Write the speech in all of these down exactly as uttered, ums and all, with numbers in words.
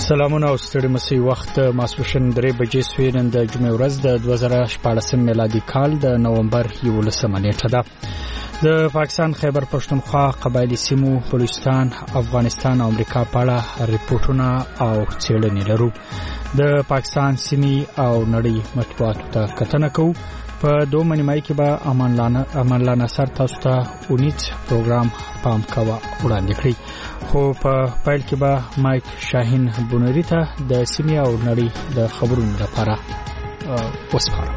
سلامونه او ستړي مسي وخت ماسپښین درې بجې سوي نن د جمعې ورځ د دوه زره شپاړس میلادي کال د نومبر یولسمه نیټه ده. د پاکستان خیبر پښتونخوا قبایلی سیمو بلوچستان افغانستان او امریکا په اړه ریپورتونه او څېړنې لرو. د پاکستان سیمې او نړۍ مطبوعاتو ته کتنه کوو. په دوه نیمایي کې به امان الله نصر تاسو ته اونیت پروګرام پام کاوه وړاندې کړی، خو په پیل کې به مایک شاهین بونری ته د سیمې او نړۍ د خبرونو لپاره وسپارم.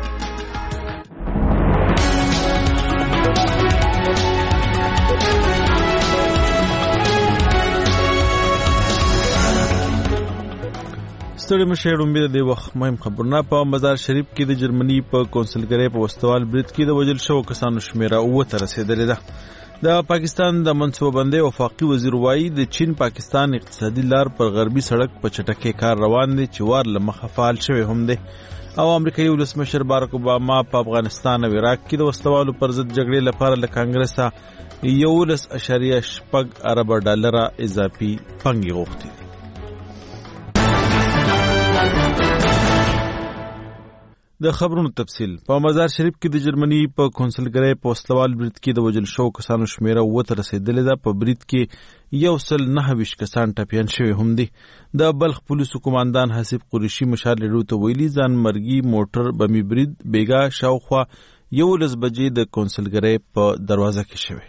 ستړي مشه رومبه د وخت مهم خبرونه. په مزار شریف کې د جرمني په کونسلګری په وستوال برید کې د وجل شو کسانو شمیره اوه ته رسیدلې ده. د پاکستان د منصوببندۍ وفاقي وزیر وایي د چین پاکستان اقتصادي لار پر غربي سړک په چټکۍ کار روان دی چې وار له مخه فعال شوی هم دی. او امریکایي ولسمشر بارک اوباما په افغانستان او عراق کې د وسوالو پر ضد جګړې لپاره له کانګرسه یولس اعشاریه شپږ ارب ډالره اضافي پنګي غوښتي. د خبرونو تفصیل. په مزار شریف کې د جرمني په کونسلګری په وسلوال برید کې د وجل شو کسانو شمیره اوه ته رسیدلې ده. په برید کې یو سل نهه ویشت کسان ټپیان شوي هم دي. د بلخ پولیسو قوماندان حسیب قریشي مشال لرو ته ویلي ځان مرګي موټر بمی برید بیګا شاوخوا یولس بجې د کونسلګری په دروازه کې شوی.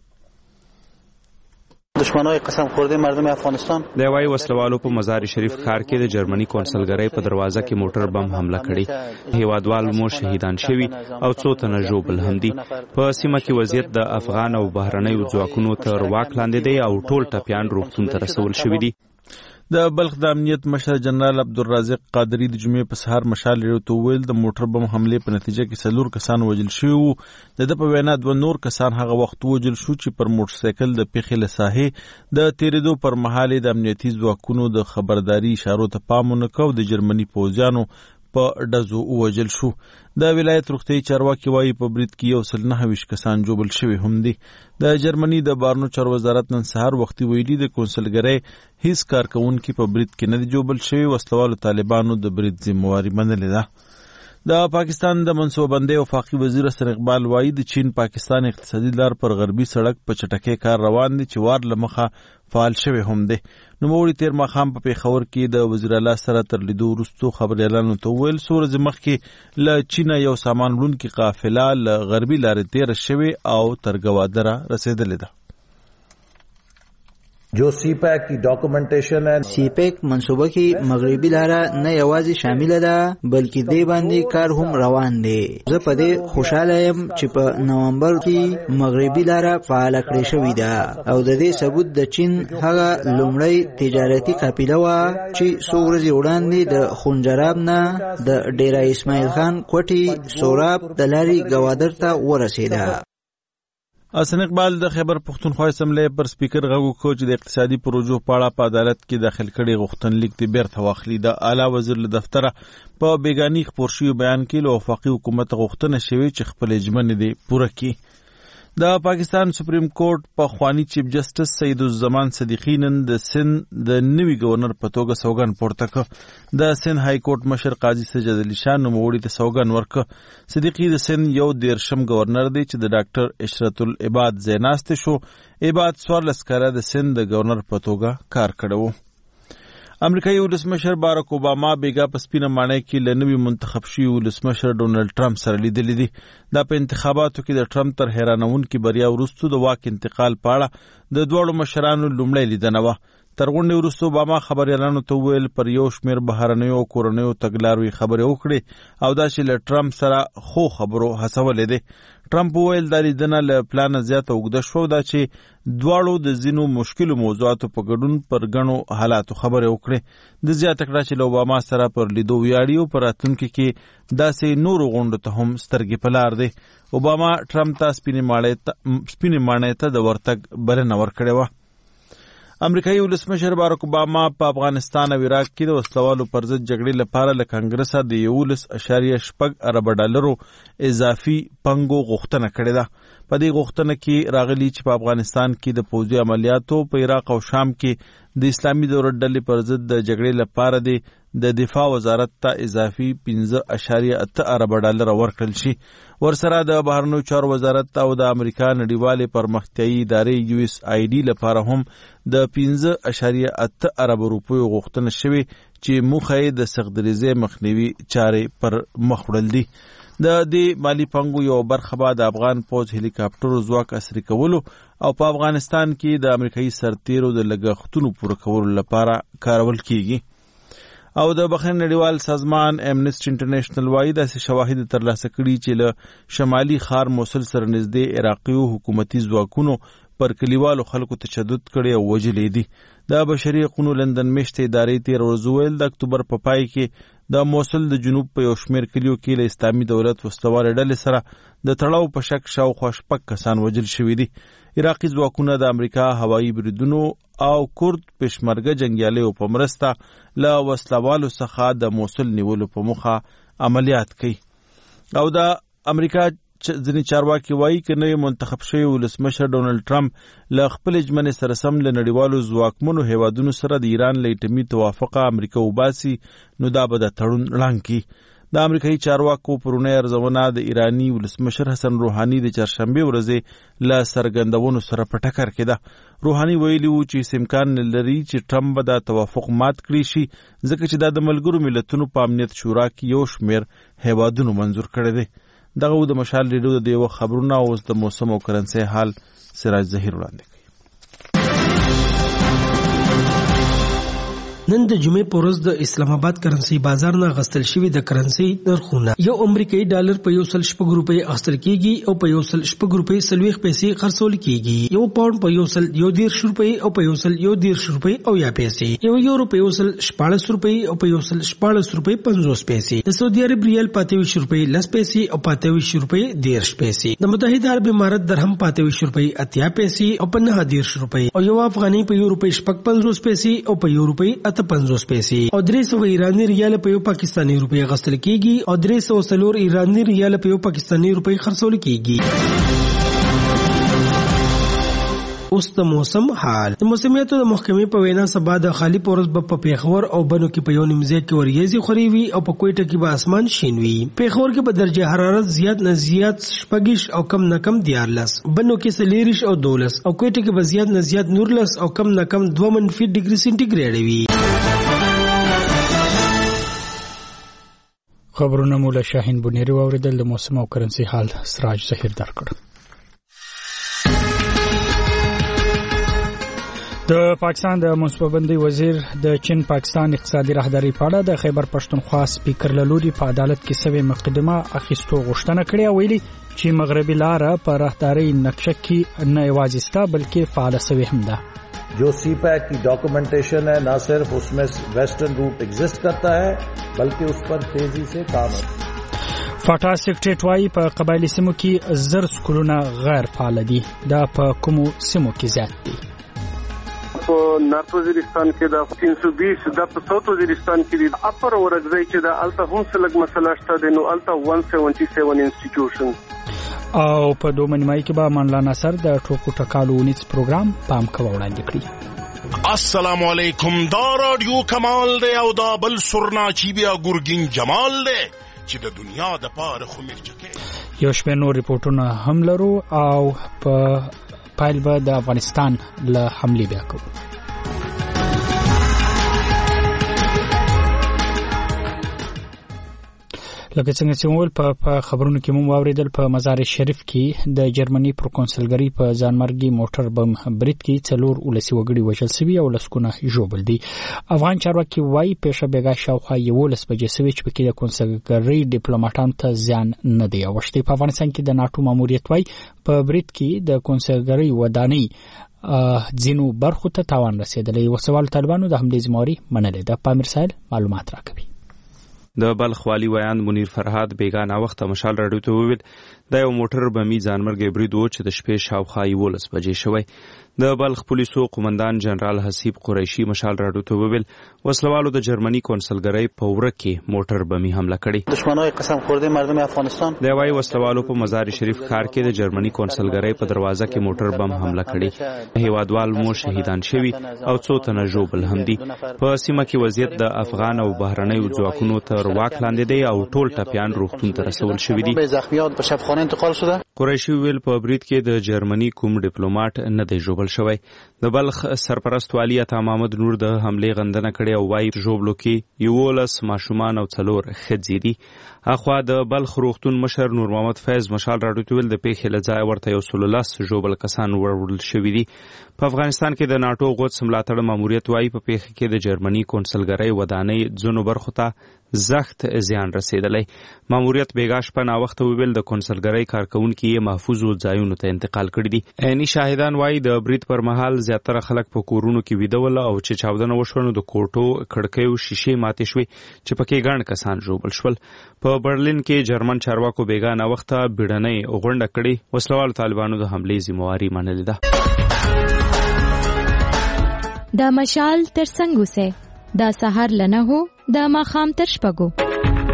دشمنای قسم خورده مردم افغانستان د وای وسلوالو په مزار شریف ښار کې د جرمني کونسلګری په دروازه کې موټر بم حمله کړې. هیوادوال مو شهیدان شوي او څو تنه ژوبل هم دي. په سیمه کې وضعیت د افغان او بهرنیو ځواکونو تر واک لاندې دی او ټول ټپیان روغتون ته رسول شوي دي. د بلخ د امنیت مشر جنرال عبدالرازق قادری د جمعې په سهار مشال لري ته ویل د موټر بم حمله په نتیجه کې څلور کسان وژل شوي وو. د د په وینا دوه نور کسان هغه وخت وژل شو چې پر موټر سایکل د پیښې له ساحې د تیریدو پر مهال د امنیتي ځواکونو د خبرداري اشارو ته پام ونه کاوه. د جرمني پوځیانو په ډزو وژل شو. د ولایت روغتیايي چارواکي وایي په برید کې یو سل نهه ویشت کسان جوبل شوي هم دي. د جرمني د بارنو چارو وزارت نن سهار وختي ویلي د کونسلګری هیڅ کارکونکي په برید کې نه دي جوبل شوي. وسلوالو طالبانو د برید ذمہواري منلې ده. د پاکستان د منصوببندۍ وفاقي وزیر حسن اقبال وایي د چین پاکستان اقتصادي لار پر غربي سړک په چټکۍ کار روان دی چې وار له مخه فعال شوی هم دی. نوموړي تیر ماښام په پیښور کې د وزیر اعلی سره تر لیدو وروسته خبریالانو ته وویل څو ورځې مخکې له چینه یو سامان وړونکې قافله له غربي لارې تېره شوې او تر ګوادره رسېدلې ده. جو سی پیک کی ډاکومنټیشن ہے. سی پیک منصوبه کې مغربي لاره نه یوازې شامل ده بلکې دې باندې کار هم روان دی. زه په دې خوشاله یم چې په نومبر کې مغربي لاره فعال کړې شوې ده او د دې ثبوت د چین هغه لومړی تجارتي قافله و چې څو ورځې وړاندې د خونجراب نه د ډیرا اسماعیل خان کوټي سوراب د لارې ګوادر ته ورسېده. حسن اقبال د خیبر پښتونخوا اسمبلی پر سپیکر غږ وکړ چې د اقتصادي پروژو په اړه په عدالت کې داخل کړي غوښتنلیک دې بیرته واخلي. د اعلی وزیر له دفتره په بیګاني خپور شوي بیان کې له وفاقي حکومت غوښتنه شوې چې خپل ژمنې دې پوره کړي. د پاکستان سپریم کورټ په خوانی چیف جسټس سید الزمان صدیقی نن د سند د نوي گورنر په توګه سوګند پورته کړ. د سند های کورټ مشر قاضي سجاد علي شاه نوموړي ته سوګند ورکړ. صدیقی د سند یو دیرشم گورنر دی چې د ډاکټر اشرت العباد زیناسته شو. عباد څوارلس کاله د سند د گورنر په توګه کار کړی و. امریکایي ولسمشر بارک اوباما بیګا په سپینه ماڼۍ کې له نوي منتخب شوي ولسمشر ډونالډ ټرمپ سره لیدلي دي. دا په انتخاباتو کې د ټرمپ تر حیرانونکې بریا وروسته د واک انتقال په اړه د دواړو مشرانو لومړۍ لیدنه وه. تر غونډې وروسته اوباما خبریالانو ته وویل پر یو شمېر بهرنیو او کورنیو تګلارو یې خبرې وکړې او دا چې له ټرمپ سره خو خبرو هڅولې دی. ټرمپ وویل دا لیدنه له پلانه زیاته اوږده شوه دا چې دواړو د ځینو مشکلو موضوعاتو په ګډون پر ګڼو حالاتو خبرې وکړې. د زیاته کړه چې له اوباما سره پر لیدو ویاړي او په راتلونکي کې داسې نورو غونډو ته هم سترګې په لار دی. اوباما ټرمپ ته سپینې ماڼۍ ته د ورتګ بلنه ورکړې وه. امریکایي ولسمشر بارک اوباما په افغانستان او عراق کې د وسلوالو پر ضد جګړې لپاره له کانګرسه د یولس اعشاریه شپږ ارب ډالرو اضافي پنګو غوښتنه کړې ده. په دې غوښتنه کې راغلي چې په افغانستان کې د پوځي عملیاتو په عراق او شام کې د اسلامي دولت ډلې پر ضد د جګړې لپاره د د دفاع وزارت ته اضافي پنځه اعشاریه اته ارب ډالر ورکړل شي. ورسره د بهرنیو چارو وزارت او د امریکا نړیوالې پرمختیایي ادارې یو اس آی ډي لپاره هم د پنځه اعشاریه اته ارب روپیو غوښتنه شوې چې موخه یې د سختدریزۍ مخنیوي چارې پر مخ وړل دي. د دې مالی پنګو یو برخه به د افغان پوځ هلیکاپټرو ځواک عصري کولو او په افغانستان کې د امریکایي سرتیرو د لګښتونو پوره کولو لپاره کارول کیږي. او د بخښنې نړیوال سازمان امنیسټي انټرنیشنل وايي داسې شواهد ترلاسه کړي چې له شمالي ښار موصل سره نږدې عراقي حکومتي ځواکونو پر کلیوالو خلکو تشدد کړي او وژلي دي. د بشري حقوقو لندن میشتې ادارې تېره ورځ وویل د اکتوبر په پای کې د موصل د جنوب په یو شمېر کلیو کې له اسلامي دولت وسلوالې ډلې سره د تړاو په شک شاوخوا شپږ کسان وژل شوي دي. عراقي ځواکونه د امریکا هوایي بریدونو او کورد پېشمرګه جنګیالیو په مرسته له وسلوالو څخه د موصل نیولو په موخه عملیات کوي. او د امریکا ځینې چارواکي وایي که نوی منتخب شوی ولسمشر ډونالډ ټرمپ له خپلې ژمنې سره سم له نړیوالو ځواکمنو هیوادونو سره د ایران له اټومي توافقه امریکا وباسي نو دا به د تړون ړنګ کړي. د امریکایي چارواکو پرونی ارزونه د ایراني ولسمشر حسن روحاني د چهارشنبې ورځې له څرګندونو سره په ټکر کې ده. روحاني ویلي وو چې هیڅ امکان نه لري چې ټرمپ به دا توافق مات کړي شي ځکه چې دا د ملګرو ملتونو په امنیت شورا کې یو شمېر هیوادونو منظور کړی دی. دغه و د مشال ریډیو د دیو خبرونه او د موسم او کرنسي حال سراج ظهیر وړاندې کوي. نن د جمعې په ورځ د اسلام آباد کرنسي بازار نه غستل شوی د کرنسي نرخونه یو امریکایي ډالر په یو سل شپږ روپۍ اخیستل کیږي او په یو سل شپږ روپۍ څلوېښت پیسې خرڅول کیږي. یو پاونډ په یو سل یو دېرش روپۍ او په یو سل یو دېرش روپۍ او یا پیسې. یو یورو په یو سل شپاړس روپۍ او په یو سل شپاړس روپۍ پنځوس پیسې. د سعودي عرب ریال په اته ویشت روپۍ لس پیسې او په اته ویشت روپۍ دېرش پیسې. د متحده عرب امارات درهم په اته ویشت روپۍ اتیا پیسې او په نهه دېرش روپۍ او یو افغاني په یو روپۍ شپږ پنځوس پیسې او په یو روپۍ اته پنځوس پیسې. او درې سوه ایرانی ریال په یو پاکستاني روپۍ غستل کیږي او درې سوه څلور ایرانی ریال په یو پاکستاني روپۍ خرڅول کیږي. اوس د موسم حال. د موسمیاتو د محکمې په وینا سبا د خالی پورز په پیښور او بنو کې په یو نیمځای کې وریځي خوري وي او په کوټه کې به اسمان شین وي. پیښور کې به درجه حرارت زیات نه زیات شپږ او کم نه کم دیارلس، بنو کې سلیریش او دولس او کوټه کې به زیات نه زیات نورلس او کم نه کم دوه منفي ډیګري سنټیګریډ وي. خبرونه مولا شاهین بنيري واوریدل. د موسم او کرنسي حال سراج ظهیر درکړ. د پاکستان د منصوببندۍ وزیر د چین پاکستان اقتصادي راهداري په اړه د خیبر پښتونخوا سپیکر له لوري په عدالت کې سوي مقدمه اخیستو غوښتنه کړې او ویلي چې مغربي لاره په راهداري نقشه کې نه یوازې ستا بلکې فعال سوي هم ده. जो सी पैक की डॉक्यूमेंटेशन है ना सिर्फ उसमें वेस्टर्न रूट एग्जिस्ट करता है बल्कि उस पर तेजी से काम है. فاټا سیکریټریټ وايي په قبایلی سیمو کې زر سکولونه غیر فعال دي. دا په کومو سیمو کې زیات دي؟ په نارت وزیرستان کې دا تین سو بیس، دا په ساوث وزیرستان کې دی. اپر ورغځي چې دا الته هم سلګ مسله شته د نو الته یک سوه سل سبعه انسټیټیوشن. او په دوه نیمای کې به منلا نصر د ټوکو ټکالو ونیس پروګرام پام کوو وړاندې کړی. السلام علیکم، دا رادیو کمال دی او دا بل سرنا چی بیا ګورګین جمال دی چې د دنیا د پاره خو مرچکه. یو شمېر نور ریپورتونه هم لرو او په پایل به د افغانستان له حملې بیا کوو. لکه څنګه چې مول په خبرونو کې مو واوریدل په مزار شریف کې د جرمني پر کونسلګری په ځانمرګي موټر بم برید کې څلور ولسی وګړي وژل شوي او لسکونه ژوبل دي. افغان چارواکي وايي پېښه بیګا شاوخوا یولس بجې شوې چې پکې د کونسلګری ډیپلوماټانو ته زیان نه دی اوښتی. په افغانستان کې د ناټو ماموریت وايي په برید کې د کونسلګری ودانۍ ځینو برخو ته تاوان رسیدلی. وسوال طالبانو د حملې ذمہواري منلې ده. پامیر سایل معلومات راکوي. د بلخ والی ویاند منیر فرهاد بیګانه وخت مشال راډیو ته وویل دا یو موټر بمي ځانمرګي برید و چې د شپې شاوخوا یولس بجې شوی. د بلخ پولیسو قومندان جنرال حسیب قریشي مشال راډیو ته وویل وسلوالو د جرمني کونسلګرۍ په وره کې موټر بمي حمله کړې. دشمنای قسم خورده مردم افغانستان د وايي وسلوالو په مزار شریف ښار کې د جرمني کونسلګرۍ په دروازه کې موټر بم حمله کړې. هیوادوال مو شهیدان شوي او څو تنه ژوبل هم دي. په سیمه کې وضعیت د افغان او بهرنیو ځواکونو تر واک لاندې دی او ټول ټپیان روغتون ته رسول شوي دي. زخمیان په شفاخانه انتقال شده. قریشي ویل په برید کې د جرمني کوم ډیپلوماټ نه دی ژوبل شوی. د بلخ سرپرست والی عطا محمد نور د حملې غندنه کړې او وايي ژوبلو کې یولس ماشومان او څلور ښځې دي. اخوا د بلخ روغتون مشر نور محمد فیض مشال راډیو ته ویل د پیښې له ځایه ورته یو سل لس ژوبل کسان وړل شوي دي. په افغانستان کې د ناټو غوڅ ملاتړ ماموریت وايي په پیښه کې د جرمني کونسلګرۍ ودانۍ ځینو برخو ته زخت زیان رسیدلی. ماموریت بیګا شپه ناوخته وویل د کونسلګرۍ کارکونکي یې محفوظو ځایونو ته انتقال کړي دي. عیني شاهدان وايي د برید پر مهال زیاتره خلک په کورونو کې ویده ول او چې چاودنه وشوه نو د کوټو کړکیو شیشې ماتې شوې چې پکې ګڼ کسان ژوبل شول. په برلین کې جرمن چارواکو بیګا ناوخته بیړنۍ غونډه کړې. وسلوالو طالبانو د حملې ذمہواري منلې ده. د مشال تر څنګ اوسئ دا سهار لنه هو د ماښام تر شپږو.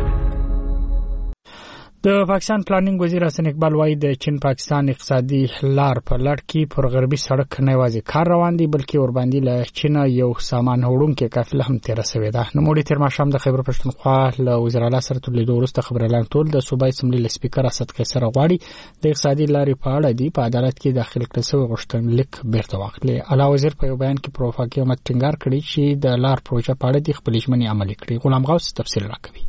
د پاکستان پلانینګ وزیر حسن اقبال وايي د چین پاکستان اقتصادي لار په لړ کې پر غربي سړک نه یوازې کار روان دي بلکې ورباندې له چین یو سامان وړونکې قافله هم تیر شوې ده. نو موږ تیر ماښام د خیبر پښتونخوا له وزیر اعلی سره تر لیدو وروسته خبر اعلان ټول د صوبایي اسمبلې سپیکر اسد قیصر غواړي د اقتصادي لارې په اړه دی په عدالت کې داخل کړل شوی غوښتنلیک بیرته واخلي. اعلی وزیر په یو بیان کې پر وفاقي حکومت ټینګار کړی چې د لار پروژه په اړه د خپل ژمنې عملي کړي. غلام غوث تفصیل راکوي.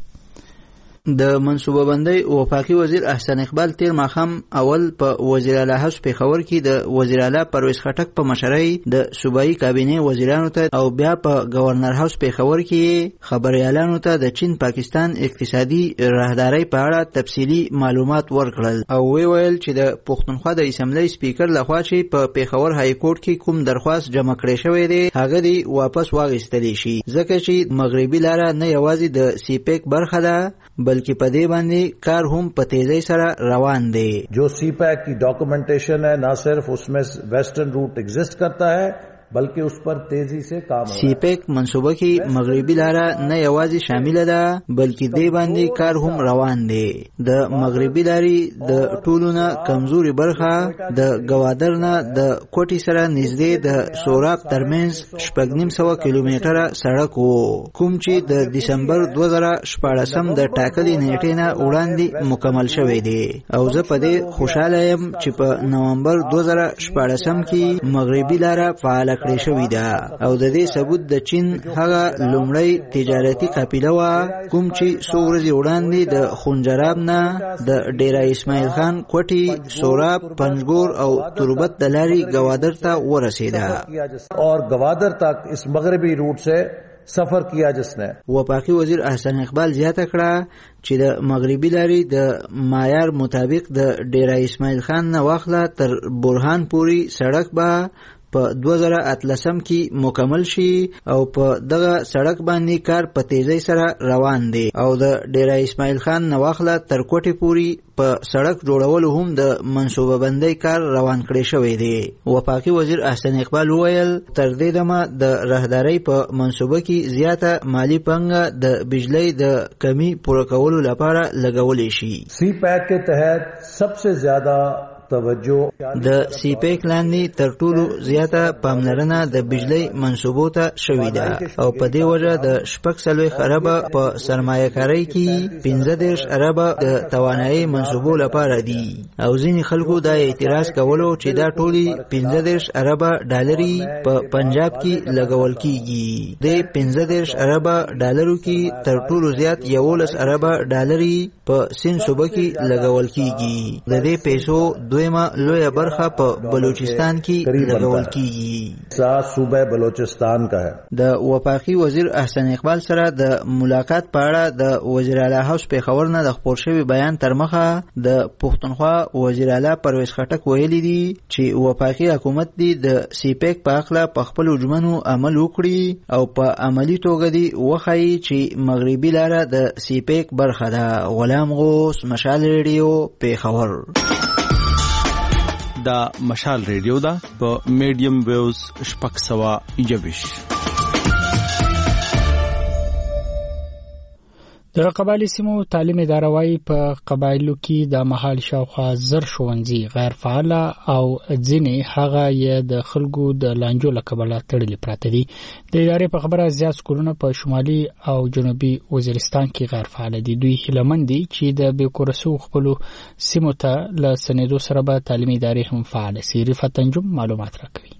د منصوبه بندۍ وفاقي وزیر احسان اقبال تیر ماښام اول په وزیر اعلی هاوس پېښور کې د وزیر اعلی پرویز خټک په مشرۍ د صوبایي کابینې وزیرانو ته او بیا په گورنر هاوس پېښور کې خبريالانو ته د چین پاکستان اقتصادي راهدارۍ په اړه تفصیلي معلومات ورکړل او وی ویل چې د پښتونخوا د اسمبلی سپیکر لخوا چې په پېښور های کورټ کې کوم درخواست جمع کړی شوی دی هغه دی واپس واغستلی شي ځکه چې مغربي لاره نه یوازې د سی پیک برخه ده बल्कि पदे बांधे कार हम पतेजे सरा रवान दे. जो सी पैक की डॉक्यूमेंटेशन है ना सिर्फ उसमें वेस्टर्न रूट एग्जिस्ट करता है बल्कि उस पर तेजी से काम हो. सी पैक मंसूबे की मगरबी लारा न यवाजी शामिल ده बल्कि दे باندې کار هم روان دي. د مغربي لاري د ټولونه کمزوري برخه د گوادر نه د کوټي سره نږدې د سوراب ترمنځ شپږ نیم سوه کیلومتره سړک وو کوم چې د دسمبر دوه زره شپاړسم د ټاکلي نیټې نه وړاندې مکمل شوی دی او زه په دې خوشاله یم چې په نومبر دوه زره شپاړسم کې مغربي لاره فعال کړی شوی ده او د دې ثبوت د چین هغه لومړی تجارتي قافله وا کوم چې څو ورځې وړاندې د خنجراب نه د ډیرا اسماعیل خان کوټي سوراب پنجګور او تربت د لارې گوادر ته ورسېده اور گوادر تک اس مغربی روٹ سے سفر کیا جس نے. وفاقي وزیر احسان اقبال زیاته کړه چې د مغربي لارې د معیار مطابق د ډیرا اسماعیل خان نه واخله تر برهان پوری سړک به په دوه زره اتلسم کې مکمل شي او په دغه سړک باندې کار په تیزی سره روان دی او د ډیرا اسماعیل خان نواخله تر کوټې پوری په سړک جوړولو هم د منصوبه بندۍ کار روان کړی شوی دی. وفاقي وزیر احسان اقبال وویل تر دې دمه د راهدارۍ په منصوبه کې زیاته مالی پانګه د بجلی د کمی پوره کولو لپاره لګولې شي. سی پیک के तहत सबसे ज्यादा د سی پیک لاندې تر ټولو زیاته پاملرنه د بجلی منصوبو ته شوې ده او په دې وجه د شپږ څلوېښت اربه په سرمایه کارۍ کې پنځه دېرش اربه د توانایي منصوبو لپاره دي او ځینې خلکو دا اعتراض کولو چې دا ټولې پنځه دېرش اربه ډالري په پنجاب کې لګول کیږي. د پنځه دېرش اربه ډالرو کې تر ټولو زیات یولس اربه ډالري په سین صوبه کې لګول کیږي. د دې پیسو دویمه لویه برخه په بلوچستان کې لګول کیږي. سات صوبه بلوچستان کا ہے. د وفاقي وزیر احسن اقبال سره د ملاقات په اړه د وزیر اعلی هاوس پیښور نه د خپور شوی بیان تر مخه د پښتونخوا وزیر اعلی پرویز خټک ویلي دي چې وفاقي حکومت دی د سی پیک په اخلا په خپل جمنو عمل وکړي او په عملی توګه دی وخی چې مغربي لاره د سی پیک برخه ده. غلام غوث، مشال ریډیو، پیښور. دا مشال ریډیو ده په میډیم ویوز شپږ سوه یوویش. د قبایلی سیمو تعلیم اداره وايي په قبایلو کې د مهال شاوخوا زر ښوونځي غیر فعال او ځینې هغه یې د خلکو د لانجو له کبله تړلي پراته دي. د ادارې په خبره زیات سکولونه په شمالي او جنوبي وزیرستان کې غیر فعال دي. دوی هیلهمند دي چې د بیکورسو خپلو سیمو ته له سنېدو سره به تعلیمي ادارې هم فعال شي. رفعت انجم معلومات راکوي.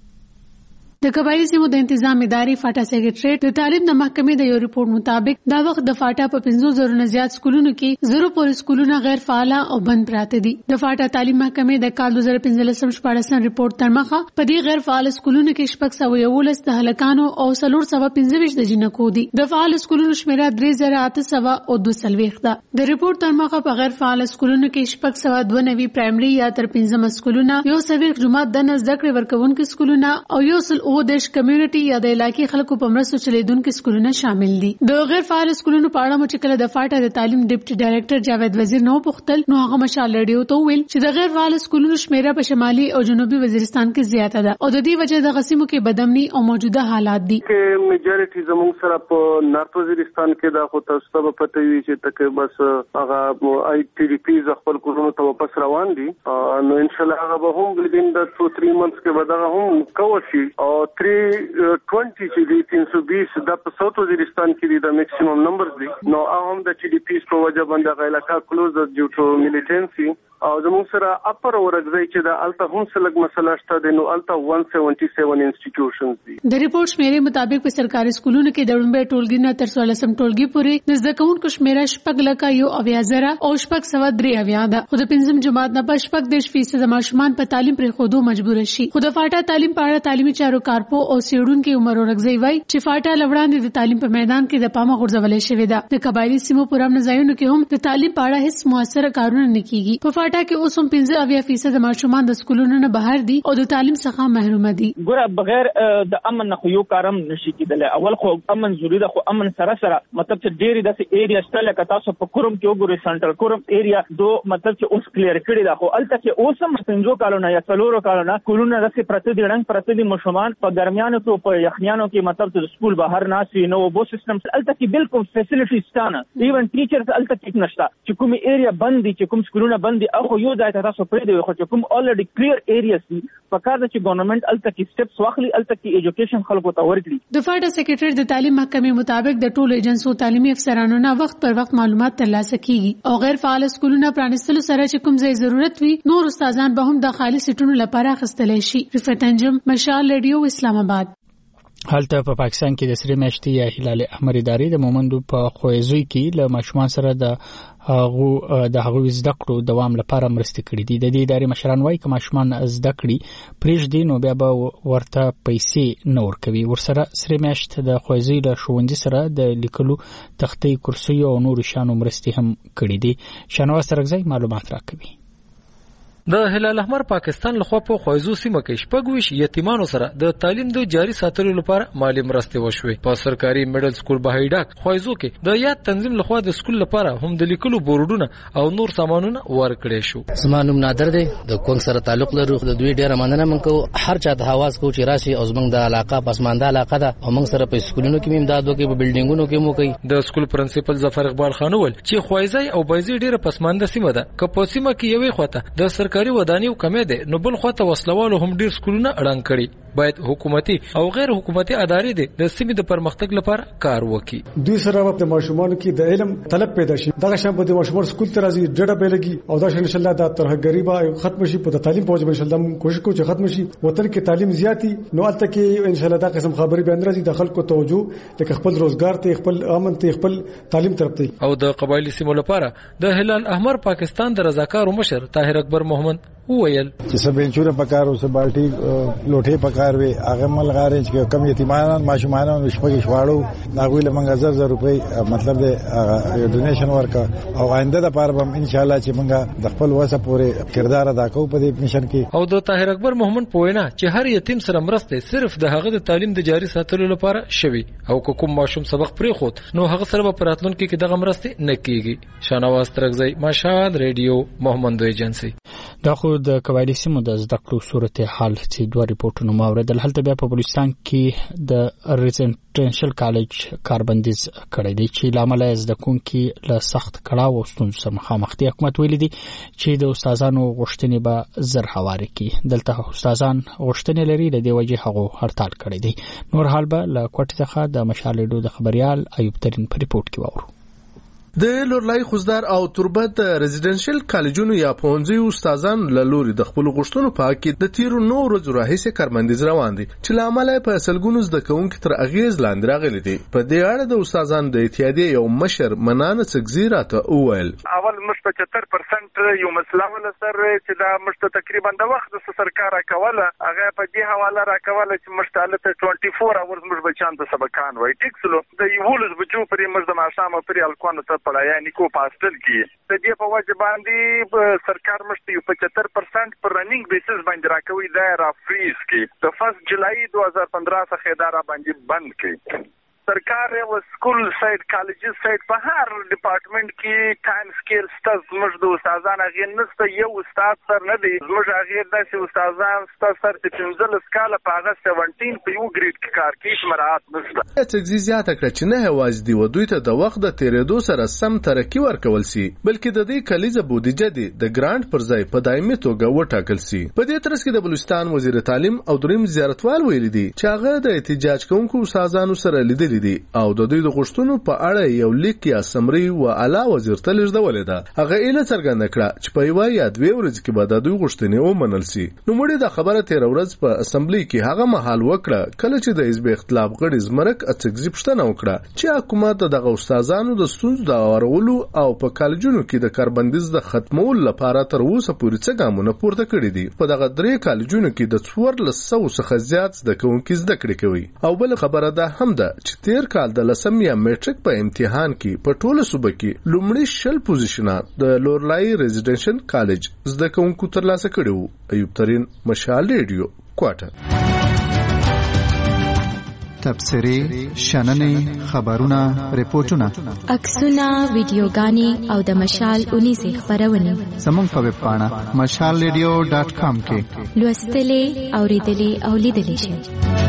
د قبایلی سیمو د انتظام ادارې فاټا سیکریټریټ د تعلیم د محکمې د یو ریپورت مطابق دا وخت د فاټا په پنځو زرو نه زیات سکولونو کې زرو پورې سکولونه غیر فعال او بند پراته دي. د فاټا تعلیم محکمې د کال دوه زره پنځلسم شپاړسم ریپورت تر مخه په دې غیر فعال سکولونو کې شپږ سوه یولس د هلکانو او څلور سوه پنځه ویشت د جنکو دي. د فعال سکولونو شمیره درې زره اته سوه او دوه څلوېښت ده. د ریپورت تر مخه په غیر فعال سکولونو کې شپږ سوه دوه نوي پرایمري یا تر پنځم سکولونه، یو څلوېښت جماعت د زده کړې ورکوونکي سکولونه او یو سل اووه دېرش کمیونټي یا د علاقې خلکو په مرستو چلیدونکو سکولونه شامل دي. د غیر فعال سکولونو په اړه مو چې کله د فاټا د تعلیم ډیپټي ډایریکټر جاوید وزیر نو پوښتل، نو هغه مشال ریډیو ته ویل چې د غیر فعال سکولونو شمیره په شمالي او جنوبي وزیرستان کې زیاته ده او د دې وجه د غسیمو کې بدامني او موجوده حالات دي. کې میجورټي زموږ سره په نارت وزیرستان کې دا خو تاسو ته پته وي چې تک بس هغه آی ټي ډي پی خپل کورونو ته واپس روان دي. نو ان شاء الله هغه به هم ولین د څو درې منټس کې به دا هم کور شي او درې ट्वेंटी چې دی तीन सौ बीस د په ساوث وزیرستان کې دی د میکسیمم نمبرز دي. نو هم د ټي ډي پی په وجه باندې غیر علاقه کلوز ډیو ټو میلیټنسي او زموږ سره اپر ورغځي چې د الته هم سلګ مسله شته د نو الته एक सौ सतहत्तर انسټیټیوشنز دي. د ریپورت شمیرې مطابق په سرکاري سکولونو کې د لومړي ټولګي نه تر څوارلسم ټولګي پورې د زده کوونکو شمیره شپږ لکه یو اویا زره او شپږ سوه درې اویا ده. خو د پنځم جماعت نه په شپږ دېرش فیصد ماشومان په تعلیم پرې خودو مجبور شي. خو د فاټا تعلیم په اړه تعلیمي چارو کارپو او سیړونکو عمر ورغځي وایي چې فاټا لوړاندې د تعلیم په میدان کې د پامه غورځولې شوې ده. د قبایلی سیمو پر امن ځایونو کې هم د تعلیم په اړه هیڅ موثر کارونه نه کیږي. په فاټا کې اوس هم پنځه اویا فیصد ماشومان د سکولونو نه بهر دي او د تعلیم څخه محروم دي. ګوره بغیر د امن نه خو یو کارم نشي کېدلی. اول خو امن ضروري ده، خو امن سره سره مطلب چې ډېری داسې ایریا شته لکه تاسو په کوروم کې وګورئ، سنټرل کوروم ایریا دو مطلب چې اوس کلیر کړي ده. خو هلته چې اوس هم پنځو کالو یا څلورو کالو نه سکولونه داسې پراته دي، ړنګ پراته دي. ماشومان په ګرمیانو کې په یخنیانو کې مطلب چې سکول بهر ناست وي، نو اوبو سیستم هلته کې بالکل فیسیلیټي شته نه. ایون ټیچرز هلته کې نشته. چې کومې ایریا بند دي، چې کوم سکولونه بند دي، او خو یو ځای ته تاسو پرېږدئ. خو چې کوم الریډي کلیر ایریاز دي په کار ده چې ګورنمنټ هلته کې سټپس واخلي، هلته کې ایجوکیشن خلکو ته ورکړي. د فاټا سیکریټریټ د تعلیم محکمې مطابق د ټولو ایجنسو تعلیمي افسرانو نه وخت پر وخت معلومات ترلاسه کیږي او غیر فعال سکولونه پرانیستلو سره چې کوم ځای ضرورت وي نور استادان به هم د خالي سیټونو لپاره اخیستلی شي. رفعت انجم، مشال ریډیو، اسلام آباد. هلته په پاکستان کې د سری میاشتې یا هلال احمر ادارې د مومندو په خویزوی کې له ماشومان سره د هغه د هغه زده کړو دوام لپاره مرسته کړې دي. د دې ادارې مشران وایي چې ماشومان زده کړي پرېږدي نو بیا به ورته پیسې نه ورکوي. ورسره سری میاشت د خویزوی له ښوونځي سره د لیکلو تختې، کرسیو او نورو شیانو مرستې هم کړې دي. شانواز ترکزی معلومات راکوي. د هلال احمر پاکستان لخوا په خویزو سیمه کې شپږ ویشت یتیمانو سره د تعلیم د جاري ساتلو لپاره مالی مرستې وشوې. په سرکاري میډل سکول بهایډاک خویزو کې د یاد تنظیم لخوا د سکول لپاره هم د لیکلو بورډونه او نور سامانونه ورکړې شو. زما نوم نادر دی، د کونګ سره تعلق لرو. د دوی ډیره مننه من کوو. هر چا ته حواس کوو چې راشي او زمونږ د علاقه پسمانده علاقه ده او موږ سره په سکولونو کې امداد وکړي، په بلډینګونو کې مو کوي. د سکول پرنسپل ظفر اقبال خان وویل چې خویزای او بایزي ډیره پسمانده سیمه ده. که په سیمه کې یوې خواته د سرکاري ودانیو کمې ده، نو بل خواته وسلوالو هم ډیر سکولونه اړنګ کړي. باید حکومتي او غیر حکومتي ادارې د سیمې د پرمختګ لپاره کار وکړي. دوی سره د ماشومانو کې د علم طلب پیدا شي. دغه شان په د ماشومان سکول ته راځي ډډه به لګي او دا ان شاء الله د ترهګری به ختم شي. په تعلیم په وجه ان شاء الله کوشش کوو چې ختم شي. وطن کې تعلیم زیاتی نو الته کې ان شاء الله دا قسم خبرې به اندرازي د خلکو توجه لکه خپل روزګار ته، خپل امن ته، خپل تعلیم طرف ته. او د قبایلی سیمو لپاره د هلال احمر پاکستان د رضاکارو مشر طاهر اکبر محمد وویل چې سبنچوره پکارو سه بالټي لوټه پکار وي هغه مل غارنج کې کم یتیمان ماشومان شپږ شواړو ناغوی له منګه زر زر روپۍ مطلب د ډونیشن ورکا او آینده د پاره هم ان شاء الله چې منګه د خپل وسه پورې کردار ادا کوو په دې میشن کې. او د طاهر اکبر محمد پوینا چې هر یتیم سره مرسته صرف د هغه د تعلیم د جاري ساتلو لپاره شوی او کوم ماشوم سبق پرې خود نو هغه سره په راتلونکي کې دغه مرسته نه کیږي. شانواز ترغزی مشال ریډیو محمد ایجنسی. دا خو د قبایلی سیمو د زده کړو صورت حال چې دوه ریپورتونه ما اوریدل. هلته بیا په بلوچستان کې د ریزیډنشل کالج کاربندیز کړی دی چې لامل یې زده کوونکي له سخت کړاو او ستونزو سره مخامخ دي. حکومت ویلي دي چې د استادانو غوښتنې به زر هوارې کړي. دلته استادان غوښتنې لري له دې وجې هغو هړتال کړی دی. نور حال به له کوټې څخه د مشال ریډیو د خبریال ایوب ترین په ریپورت کې واورو. د لورلای خوزدار او تربت ریزیډنشل کالجونو یا پونځي استادان له لوري د خپل غوښتنو په حق د تیرو نو ورځو راهیسې کارمندیز روان دي چې لامل په سلګونو زده کوونکو تر اغیز لاندې راغلي دي. په دې اړه د استادانو د اتحادیې یو مشر منان څګزی راته وویل اول مشته پچهتر پرسنټ یو مسله ول سر چې دا مشته تقریبا د وخت د سرکار کوله هغه په دې حواله را کوله چې مشته ته چوبیس اورز مش بچان د سبقان وای ټیک سلو د یولز بچو پرې مش د ماشامه پرې الکوانو ته پړایا نیکو پاستل کی د دې په وجه باندې سرکار مشته یو پچهتر پرسنټ پر رننګ بیسس باندې راکوي دا را فریز کی د فرست جولای دو هزار پندرہ څخه اداره باندې بند کی. سرکار و سکول سایډ کالجز سایډ په هر ډپارټمنټ کې ټایم سکیل ستاسو زموږ د استادانو غیر نسته یو استاد سر نه دی زموږ غیر داسې استادان ستاسو سر چې پنځه سکاله په هغه سبعتر په یو ګریډ کې کار کوي چې مراعات نشته. څګزی زیاته کړه چې نه هواز دی و دوی ته د وخت د تیرېدو سره سم ترقی ورکول سي بلکې د دې کلیزه بودیجه دی د ګرانټ پر ځای په دایمي توګه وټاکل سي. په دې ترڅ کې د بلوچستان وزیر تعلیم او دریم زیارتوال ویلي دي چې هغه د احتجاج کوونکو استادانو سره لیدل دي او د دوی د غوښتنو په اړه یو لیک یا سمری و اعلی وزیر ته لیږدولې ده. هغه ایله څرګنده کړه چې په یوه یا دوه ورځې کې به د دوی غوښتنې ومنل سي. نو مړي د خبره تیر ورځ په اسمبلی کې هغه مهال وکړه کله چې د حزب اختلاف غړي زمرک اڅګزی پښتنه وکړه چې حکومت دغه استادانو د ستونزو د اورولو او په کالجونو کې د کاربندیز د ختمولو لپاره تر اوسه پورې څه ګامونه پورته کړي دي. په دغه درې کالجونو کې د څوارلس سوه څخه زیات زده کوونکي زده کړې کوي. او بل خبره ده هم ده چې تیر کال د لسم یا میټریک په امتحان کې په ټوله صوبه کې لومړی شل پوزیشنات د لورلای ریزیډنشل کالج زده کوونکو ترلاسه کړي وو. ایوب ترین مشال ریډیو کوټه. تبصری، شننې، خبرونه، ریپورتونه، عکسونه، ویډیوګانې او د مشال اونیزه خبرونه زموږ په ویب پاڼه مشال ریډیو ډاټ کام کې لوستلې، اوریدلې او لیدلې شئ.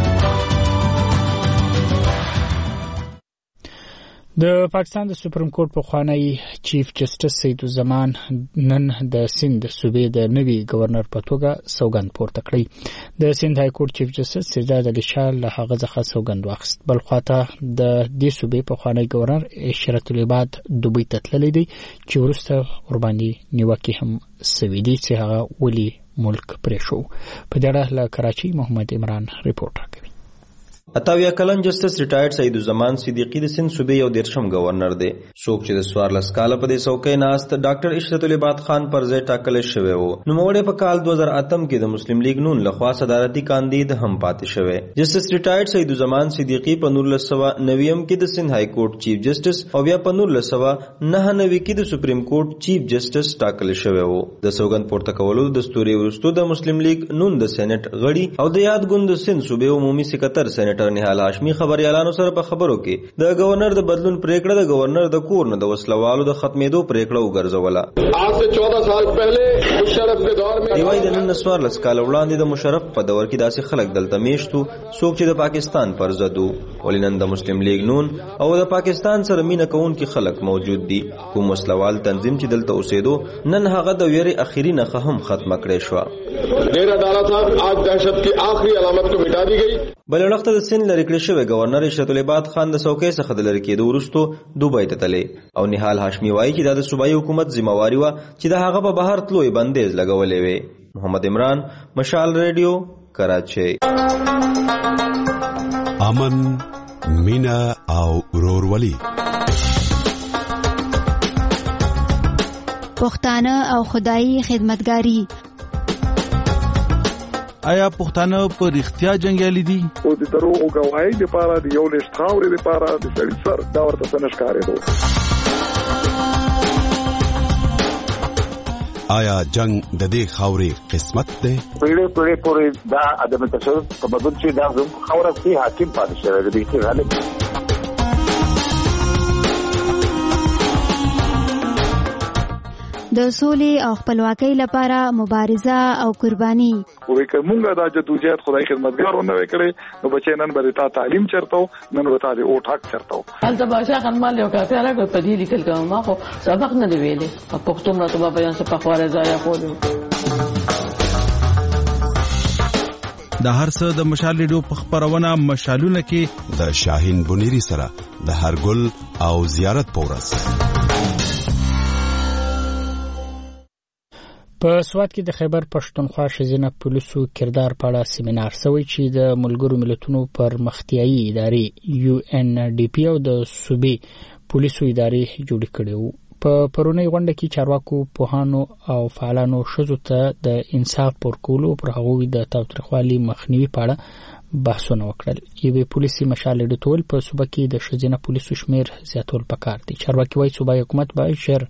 د پاکستان د سپریم کورټ پخوانی چیف جسټس سیدالزمان نن د سند صوبې د نوي گورنر په توګه سوګند پورته کړی. د سند های کورټ چیف جسټس سجاد علي شاه له هغه څخه سوګند واخیست. بل خواته د دې صوبې پخوانی گورنر اشرت العباد دوبۍ ته تللی دی چې وروسته ورباندې نیوکې هم سوي دي چې هغه ولې ملک پرېښو. په دې اړه له کراچۍ محمد عمران ریپورټ راکوي. اتاویا کلن جسټس ریټایرډ سیدالزمان صدیقی د سند صوبې یو دیرشم گورنر دی. څوک چې د څوارلس کاله په دې څوکۍ ناست ډاکټر اشرت العباد خان پر ځای ټاکل شوی و. نوموړی په کال دوه زره اتم کې د مسلم لیگ نون لخوا صدارتي کاندید هم پاتې شوی. جسټس ریټایرډ سیدالزمان صدیقی په نولس سوه نویم کې د سند های کورټ چیف جسټس او بیا په نولس سوه نهه نوي کې د سپریم کورټ چیف جسټس ټاکل شوی و. د سوګند پورته کولو د دستوري وروسته د مسلم لیگ نون د سېنات غړي او د یاد ګوند د سند صوبې عمومي سکرټر سېنیټر نهال هاشمي خبريالانو سره په خبرو کې د گورنر د بدلون پریکړه د گورنر د کور نه د وسلوالو د ختمېدو پریکړه وګرځوله. آج سے چودہ سال پہلے مشرف کے دور میں دیوای د نن څوارلس کال وړاندې د مشرف په دور کې داسې خلک دلته میشتو څوک چې د پاکستان پر ضد وو. ولینن د مسلم لیگ نون او د پاکستان سره مینه کوونکي خلک موجود دي. کوم وسلوال تنظیم چې دلته اوسېدو نن هغه د ویری اخیری نه هم ختمه کړې شو. ډیر عدالت صاحب آج دهشت کی آخری علامت کو مٹا دی گئی. بل وخت د سند لری کړی شوی گورنر اشرت العباد خان د څوکۍ څخه د لری کېدو وروسته دوبۍ ته تللی او نهال هاشمي وایي چې د صوبایي حکومت ذمہواری و چې د هغه په بهر تلوي بندیز لګولې وي. محمد عمران مشال ریډیو کراچۍ. امن، مینا او ورورولي پښتانه او خدایي خدمتګاری. آیا پښتانه په رښتیا جنگیالي دي؟ او د دروغ غواړي د پاره د یو لښت خاورې د پاره د سړي سر دا ورته سنشکارې دو. آیا جنگ د دې خاورې قسمت دی؟ پیړې پیړې پورې دا عدم تشدد په بدل چې دا خاوره کې حاکم پاتې شوی دی چې غالب د سولې او خپلواکۍ لپاره مبارزه او قرباني. وې کومه دا جدوجہد خدای خدمتګارونه وکړي نو بچي نن به تا تعلیم چرته نن به تا د او ټاک چرته حالت باشا خنمال یو کافي راغلی په دې لیکل کوم ما خو سبق نه دی ویلې په پښتو مرته په بیان څه په خواره ځای خولو. د هر څه د مشال ریډیو په خبرونه مشالونه کې د شاهین بنيري سره د هرګل او زیارت پورس. په سواد کې د خیبر پښتونخوا ښځینه پولیسو کردار په اړه سیمینار شوی چې د ملګرو ملتونو پرمختیایي ادارې یو ان ډي پی او د صوبې پولیسو ادارې جوړ کړي وو. په پرونی غونډه کې چارواکو پوهانو او فعالانو ښځو ته د انصاف ورکولو پر هغوی د تاوتریخوالي مخنیوي په اړه بحثونه وکړل. یوې پولیسي مشال ډیټول په صوبه کې د ښځینه پولیسو شمیر زیاتول پکار دي. چارواکي وايي صوبایي حکومت به شر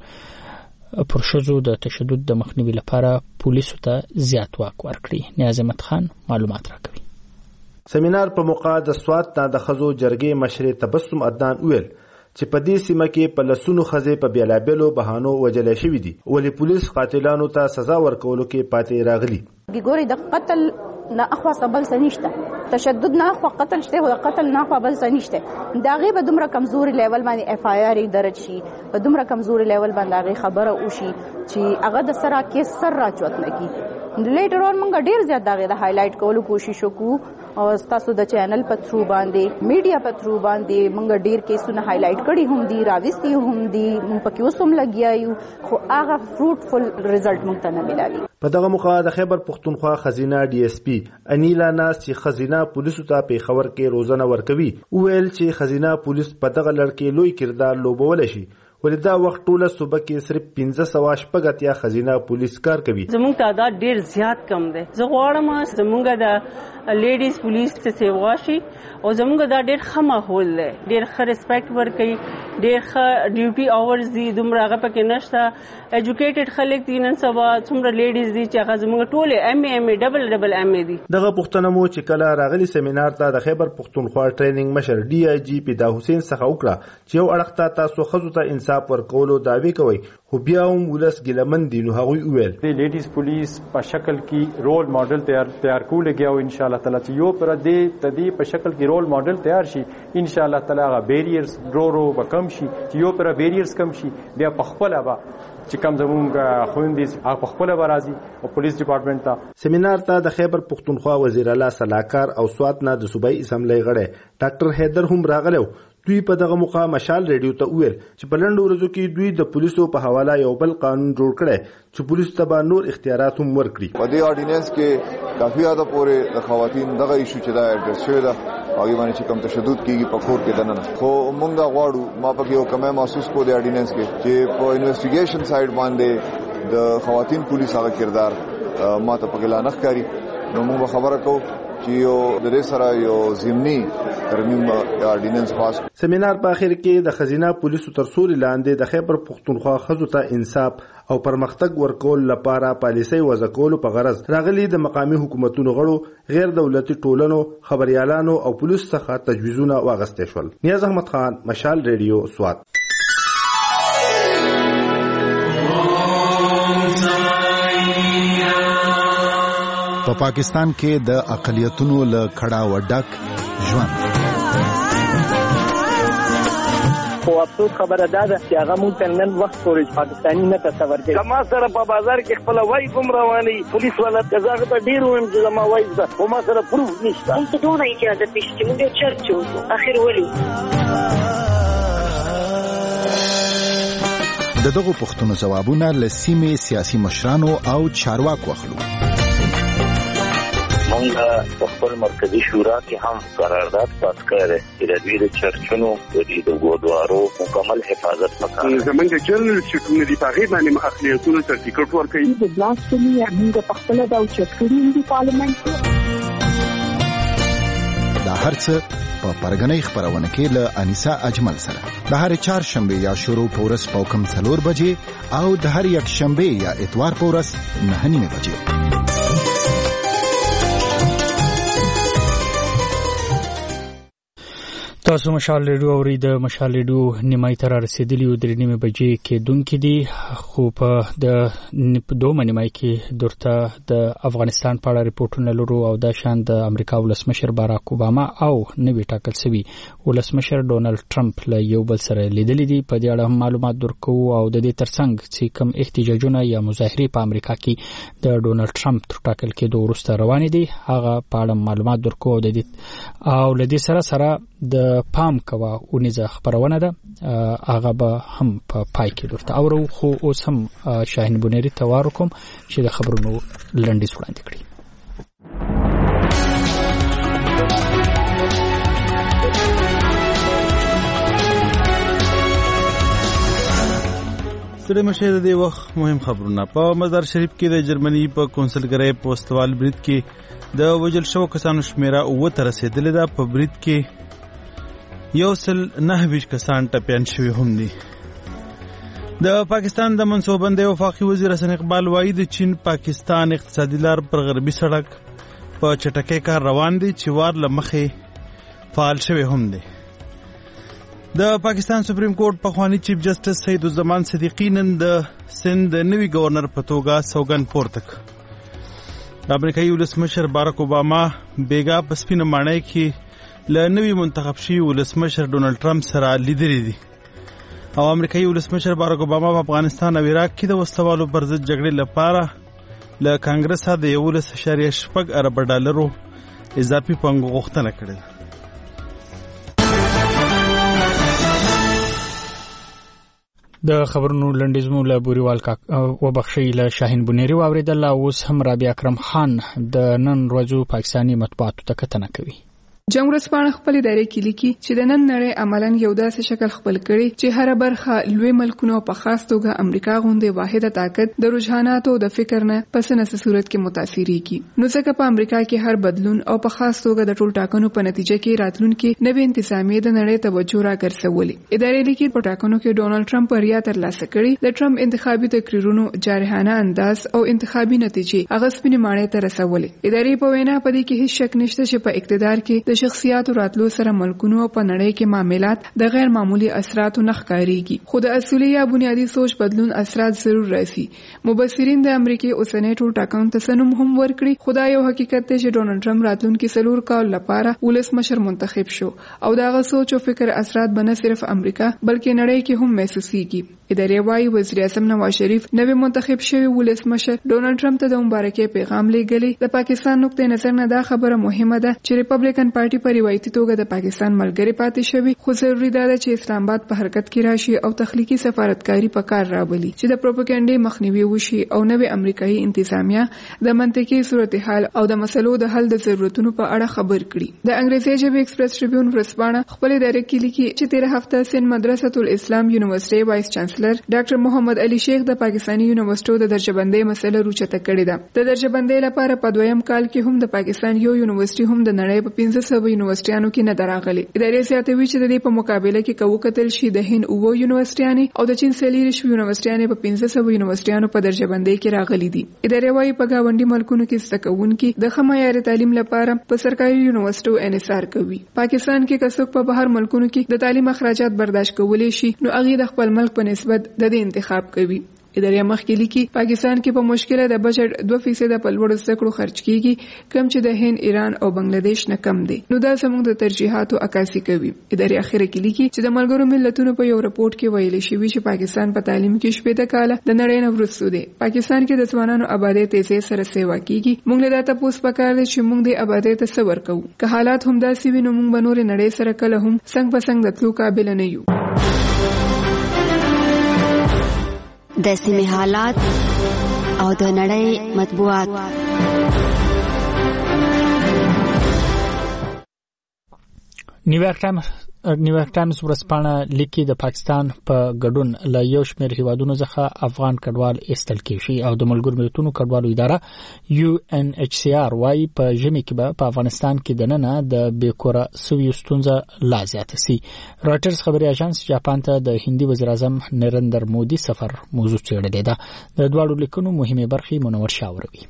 پر ښځو د تشدد د مخنیوي لپاره پولیسو ته زیات واک ورکړي. نیاز احمد خان معلومات راکوي. سیمینار په موقع د سواد نه د ښځو جرګې مشرې تبسم عدنان ویل چې په دې سیمه کې په لسونو ښځې په بیلابېلو بهانو وجلې شوې دي ولې پولیس قاتلانو ته سزا ورکولو کې پاتې راغلي. ګوري د قتل نه اخوا سبل سنشته تشدد نه اخوا قتل شته او قتل نه اخوا بل سنشته دا غي به دومره کمزوري لیول باندې اف آی آر درج شي په دومره کمزوري لیول باندې غي خبره وشي چې هغه د سره کې سر راچوت نه کی لیټر اون موږ ډیر زیات دا غي د هایلایټ کولو کوشش وکړو او تاسو د چینل په تھرو باندې میډیا په تھرو باندې موږ ډیر کیسونه هایلایټ کړي هم دي راوستي هم دي په کې اوسم لګیایو خو هغه فروټفل ریزلټ موږ ته نه ملایي. په دغه موقع د خیبر پښتونخوا خزینه ډي اس پی انیلا ناس چې خزینه پولیسو ته په خبر کې روزنه ورکوي ویل چې خزینه پولیس په دغه لړ کې لوی کردار لوبول شي ولې دا وخت ټوله صوبه کې صرف پنځه سوه شپږ اتیا خزینه پولیس کار کوي. زموږ تعداد ډیر زیات کم دی. زه غواړم زموږ د لیډیز پولیس څخه سیوا شي او زموږ دا ډیر ښه ماحول دی ډیر ښه ریسپیکټ ورکوي ډیر ښه ډیوټي اورز دي دومره هغه پکې نشته ایجوکیټډ خلک دي نن سبا څومره لیډیز دي چې هغه زموږ ټول ایم ایم ډبل ډبل ایم دي. دغه پښتنه مو چې کله راغلي سیمینار ته د خیبر پښتونخوا ټریننګ مشر ډي آی جی پیدا حسین څخه وکړه چې یو اړخ ته تاسو خزو ته انصاف ورکولو دعوی کوي خو بیا هم ولس ګلمن دي نو هغوی وویل د لیډیز پولیس په شکل کې رول ماډل تیار تیار کول کېږي او ان شاء الله تعالی چې یو پر دې تدې په شکل کې رول ماډل تیار شي ان شاء الله تعالی هغه بیریرز ډرو ډرو وکم شي چې یو پر بیریرز کم شي بیا په خپل ابا چې کوم زمونږ خويندې په خپل برازي او پولیس ډپارټمنټ ته. سیمینار ته د خیبر پښتونخوا وزیر اعلی صلاحکار او سواد نه د صوبایي اسمبلی غړی ډاکټر حیدر هم راغلو. دوی په دغه موقع مشال ریډیو ته وویل چې په لنډو ورځو کې دوی د پولیسو په حواله یو بل قانون جوړ کړی چې پولیس ته به نور اختیارات هم ورکړي. په دې اورډیننس کې کافي حد پورې د خواتین دغه ایشو چې دا اډرس شوی ده هغه باندې چې کم تشدد کیږي په خور کې دننه خو موږ غواړو ما په یو کمه محسوس کو د اورډیننس کې چې په انویسټیګیشن سایډ باندې د خواتین پولیس هغه کردار ما ته په ګلانخ کاری نو موږ خبره کوو چې یو د سره یو ضمني ترمیم اورډیننس پاس. سیمینار په اخر کې د خزینه پولیسو تر سوري لاندې د خیبر پښتونخوا خزو ته انصاف او پرمختګ ورکول لپاره پالیسي وضع کولو په غرض راغلي د مقامي حکومتونو غړو غیر دولتي ټولنو خبريالانو او پولیس څخه تجویزونه واغستې شول. نیاز احمد خان مشال ریډیو سواد. په پاکستان کې د اقلیتونو له کړه وډک ژوند خو افسوس خبره ده چې هغه مونږ ته نن وخت پورې پاکستاني نه تصور کوي. ما سره په بازار کې خپل وای کوم رواني پولیس والا تزاغ ته ډیر ویم چې ما وای ده خو ما سره پروف نشته. مونږ ته دونه اجازه پېښ چې مونږ چرچو اخر ولي دغه پښتون جوابونه لسیمه سیاسي مشرانو او چارواکو اخلو. موږ په خپل مرکزی شورا کې هم قرارداد پاس کړی چې د دوی د چرچونو د ګودوارو مکمل حفاظت وکړي. زمونږ جنرال سکریټری په هغه باندې اخلاقونو سرټیفیکټ ورکړي. د بلاسفمي موږ په خپل د چرچونو د پارلیمنت دا هرڅه په پرګنۍ خبرونه کې له انیسا اجمل سره د هر چهار شنبه یا شروع پورس پوکم څلور بجې او د هر یک شنبه یا اتوار پورس نه نیمه بجې. تاسو مشال ریډیو اوري د مشال ریډیو نیمای تر رسیدلی و درې نیمه بجې کې دونکو دي خو په د دوه نیمای کې درته د افغانستان په اړه ریپورتونه لرو او د شان د امریکا ولسمشر باراک اوباما او نوی ټاکل شوی ولسمشر ډونالد ټرمپ له یو بل سره لیدلې دي. په دې اړه معلومات درکو او د دې ترڅنګ چې کوم احتجاجونه یا مظاهرې په امریکا کې د ډونالد ټرمپ تر ټاکل کېدو وروسته روان دي هغه په اړه معلومات درکو او د دې او له دې سره سره د پام کوا اونیزه خبرونه ده هغه به هم په پای کې درته اورو. خو اوس هم شاهین بونری توار کوم چې د خبرونو لنډیز وړاندې کړي. ستړي مشه د وخت مهم خبرونه. په مزار شریف کې د جرمني په کونسلګرۍ پوستوال برید کې د وجل شو کسانو شمیره اوه ته رسیدلې ده. په برید کې یو سل نه ویش کسان ټپیان شوي هم دي. د پاکستان د منصوببندۍ وفاقي وزیر حسن اقبال وایي د چین پاکستان اقتصادي لار پر غربي سړک په چټکۍ کار روان دي چې وار له مخې فعال شوی هم دي. د پاکستان سپریم کورټ پخوانی چیف جسټس سید الزمان صدیقی نن د سند نوي گورنر په توګه سوګند پورته کړ. د امریکایي ولسمشر باراک اوباما بیګا په سپینه ماڼۍ کې له نوي منتخب شوي ولسمشر ډونالد ټرمپ سره لیدلې دي او امریکایي ولسمشر باراک اوباما په افغانستان او عراق کې د وسوالو پر ضد جګړې لپاره له کانګرس د یولس اشاریه شپږ ارب ډالرو اضافي پانګه غوښتنه کړې. د خبرونو لنډیزمو له بوريوال کا وبخښي له شاهین بونری واوریدل. اوس هم رابعه اکرم خان د نن ورځو پاکستاني مطبوعاتو ته کتنه کوي. جنگ ورځپاڼه خپل ادارې کې لیکي چې د نن نړۍ عملاً یو داسې شکل خپل کړي چې هر برخه لوی ملکونو په خاص توګه امریکا غوندې واحده طاقت د رجحاناتو د فکر نه پس نه صورت کې متاثرېږي. نو ځکه په امریکا کې هر بدلون او په خاص توګه د ټول ټاکنو په نتیجه کې راتلونکي نوې انتظامیه د نړۍ توجه راګرځولې. ادارې لیکي په ټاکنو کې ډونالد ټرمپ بریا ترلاسه کړې. د ټرمپ انتخابي تقریرونو جارحانه انداز او انتخابي نتیجې هغه سپینې ماڼۍ ته رسولې. ادارې په وینا په دې کې هیڅ شک نشته چې په اقتدار کې د شخصیاتو راتلو سره ملکونو په نړۍ کې معاملات د غیر معمولی اثراتو نه ښکاریږي. خو د اصولي یا بنیادی سوچ بدلون اثرات ضرور راځي. مبصرین د امریکای اوسنۍ ټول ټاکنو ته سنوم هم ورکړي. خو دا یو حقیقت دی چې ډونالد ټرمپ راتلونکي څلور کال لپاره ولسمشر منتخب شو او داغه سوچ او فکر اثرات به نه صرف امریکا بلکې نړۍ کې هم محسوسيږي. ادارې وايي وزیر اعظم نواز شریف نوی منتخب شوی ولسمشر ډونالد ټرمپ ته د مبارکۍ پیغام لېږلی. د پاکستان نقطه نظر نه دا خبره مهمه ده چې ریپبلیکن پارټي په روایتي توګه د پاکستان ملګری پاتې شوی. خو ضروري ده چې اسلام آباد په حرکت کې راشي او تخلیقي سفارتکاری په کار راولي چې د پروپاګاندا مخنیوي وشي او نوې امریکایي انتظامیه د منطقي صورتحال او د مسلو د حل د ضرورتونو په اړه خبر کړي. د انګریزي ژبې ایکسپریس ټریبیون ورځپاڼه خپل ادارې کې لیکي چې تیر هفته سند مدرسه الاسلام یونیورسيټي وایس چانسلر ډاکټر محمد علي شیخ د پاکستاني یونیورسيټو د درجه بندۍ مسله روچته کړې ده. د درجه بندۍ لپاره په دویم کال کې هم د پاکستان یو یونیورسيټي هم د نړۍ په پنځه سوه یونیورسيټیانو کې نه دراغلي. ادارې زیاتوي چې د دې په مقابله کې کوو کتل شي د هند اوه یونیورسيټیانې او د چین سلیریش یونیورسيټیانې په پنځه سوه یونیورسيټیانو په درجه بندۍ کې راغلي دي. ادارې وايي په گاونډي ملکونو کې زده کوونکي د ښه معیار تعلیم لپاره په سرکاري یونیورسيټو انحصار کوي. پاکستان کې کڅوک په بهر ملکونو کې د تعلیم اخراجات برداشت کولی شي نو هغه د خپل ملک په نسبت د دې انتخاب کوي. ادارې مخکې لیکي پاکستان کې په مشکله د بجټ دوه فیصد په لوړ زده کړو خرج کیږي کم چې د هند ایران او بنگلاديش نه کم دي. نو دا زموږ د ترجیحاتو عکاسي کوي. ادارې اخیره کې لیکي چې د ملګرو ملتونو په یو رپورت کې ویل شوی چې پاکستان په تعلیم کې شپږ کاله د نړۍ نه وروسته دی. پاکستان کې د ځوانانو آبادی تیزی سره سیوا کیږي. موږ له دا تاسو پکار دي چې موږ د آبادی ته صبر کوو. که حالات هم داسې وي نو موږ به نور نړۍ سره کله هم څنګه په څنګه د تلو قابل نه یو. د سیمې حالات او د نړۍ مطبوعات. نیویارک ټایمز نیویارک ټایمز ورځپاڼه لیکي د پاکستان په ګډون له یو شمېر هیوادونو څخه افغان کډوال ایستل کیږي او د ملګرو ملتونو کډوالو اداره یو ان ایچ سی آر وايي په ژمي کې به په افغانستان کې دننه د بیکوره سوي ستونزه لا زیاته سي. راټرز خبري اژانس جاپان ته د هندي وزیر اعظم نریندر مودي سفر موضوع څېړلې ده. د دواړو لیکنو مهمه برخې منور شاوروي.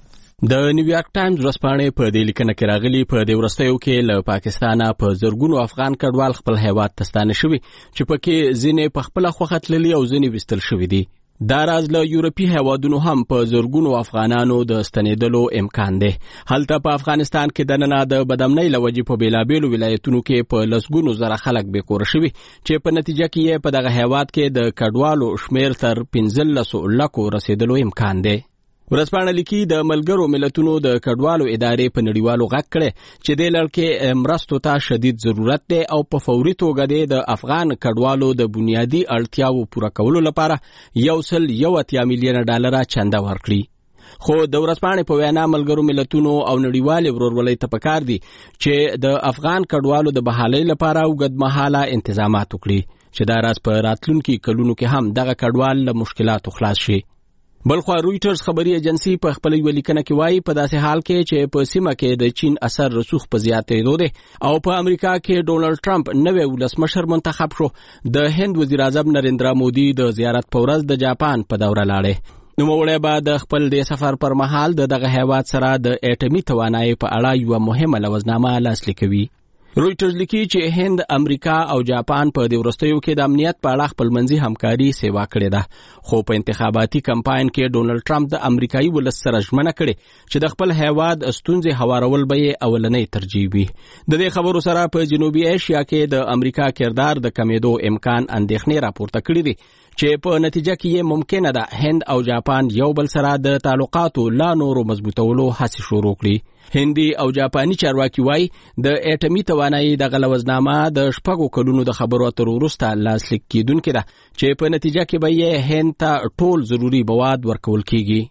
د نیویارک ټایمز ورځپاڼې په دې لیکنه کې راغلي په دې وروستیو کې له پاکستانه په زرګونو افغان کډوال خپل هیواد ته ستانه شوي چې پکې ځینې په خپله خوښه تللي او ځینې ویستل شوي دي. دا راز له یورپي هیوادونو هم په زرګونو افغانانو د ستنېدلو امکان دی. هلته په افغانستان کې دننه د بدامنۍ له وجې په بېلابېلو ولایتونو کې په لسګونو زره خلک بېکوره شوي چې په نتیجه کې یې په دغه هیواد کې د کډوالو شمېر تر پنځلسو لکو رسېدلو امکان دی. ورځپاڼه لیکي د ملګرو ملتونو د کډوالو ادارې په نړیوالو غږ کړی چې دې لړ کې مرستو ته شدید ضرورت دی او په فوري توګه دی د افغان کډوالو د بنیادي اړتیاو پوره کولو لپاره یو سل یو اتیا میلیونه ډالره چنده ورکړي. خو د ورځپاڼې په وینا ملګرو ملتونو او نړیوالې ورورولۍ ته پکار دي چې د افغان کډوالو د بحالۍ لپاره اوږدمهاله انتظامات وکړي چې دا راز په راتلونکي کلونو کې هم دغه کډوال له مشکلاتو خلاص شي. بلخوا رویټرز خبري ایجنسی په خپل ولیکنه کې وایي په داسې حال کې چې په سیمه کې د چین اثر رسوخ په زیاتېدو دی او په امریکا کې ډونالد ټرمپ نوی ولسمشر منتخب شو، د هند وزیر اعظم نریندرا مودي د زیارت په ورځ د جاپان په دوره لاړې. نوموړی به د خپل د سفر پر مهال د دغه هیواد سره د اټومي توانایي په اړه یوه مهمه لوزنامه لاسلیک کوي. رویټرز لیکي چې هند، امریکا او جاپان په دې وروستیو کې د امنیت په اړه خپلمنځي همکاري سیوا کړې ده، خو په انتخاباتي کمپاین کې ډونالد ټرمپ د امریکایي ولس سره ژمنه کړې چې د خپل هیواد ستونزې هوارول به یې اولنۍ ترجیح وي. د دې خبرو سره په جنوبي ایشیا کې د امریکا کردار د کمیدو امکان اندېښنې راپورته کړې دي چې په نتیجه کې یې ممکنه ده هند او جاپان یو بل سره د تعلقاتو لا نورو مضبوطولو هڅې شروع کړي. هندي او جاپاني چارواکي وایي د اټومي توانایي دغه لوزنامه د شپږو کلونو د خبرو اترو وروسته لاسلیک کیدونکې ده چې په نتیجه کې به یې هند ته ټول ضروري مواد ورکول کیږي.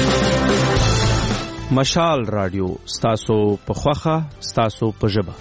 مشال رادیو ستاسو په خوښه ستاسو په ژبه.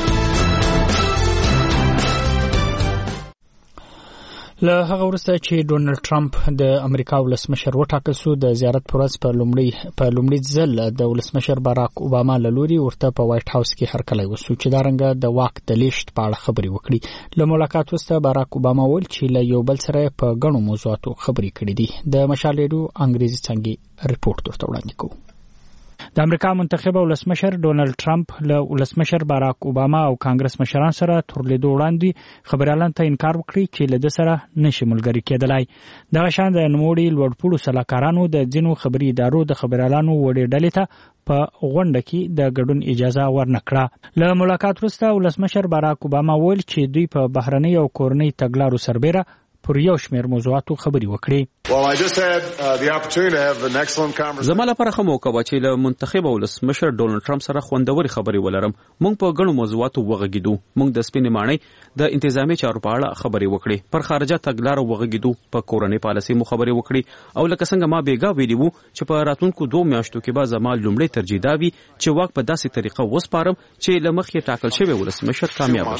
له هغه وروسته چې ډونالد ټرمپ د امریکا ولسمشر وټاکل شو، د زیارت پر ورځ په لومړي په لومړي ځل د ولسمشر باراک اوباما له لوري ورته په وایټ هاوس کې هرکلی وسو چې دا رنګه د واک د لیږد په اړه خبرې وکړي. له ملاقات وروسته باراک اوباما وویل چې له یو بل سره په ګڼو موضوعاتو خبرې کړې دي. د مشال ریډیو انګریزي څانګې رپورټ ورته وړاندې کوو. د امریکا منتخب ولسمشر ډونالد ټرمپ له ولسمشر باراک اوباما او کانګرس مشران سره تر لیدو وړاندې خبريالان ته انکار وکړي چې له د سره نشي ملګری کېدلای. دغه شان د نوموړي لوړپوړو سلاکارانو د ځینو خبري ادارو د خبريالانو وړې ډلې ته په غونډه کې د ګډون اجازه ورنکړه. له ملاقات وروسته ولسمشر باراک اوباما وویل چې دوی په بهرنۍ او کورنۍ تګلارو سربېره پر یو شمېر موضوعاتو خبرې وکړي. زما لپاره ښه موقع وه چې له منتخب ولسمشر ډونالد ټرمپ سره خوندورې خبرې ولرم. موږ په ګڼو موضوعاتو وغږېدو. موږ د سپینې ماڼۍ د انتظامي چارو په اړه خبرې وکړې، پر خارجه تګلارو وغږېدو، په کورنۍ پالیسۍ مو خبرې وکړې او لکه څنګه ما بیګا ویلي وو چې په راتلونکو دوه میاشتو کې به زما لومړی ترجیح دا وي چې واک په داسې طریقه وسپارم چې له مخکې ټاکل شوی ولسمشر کامیاب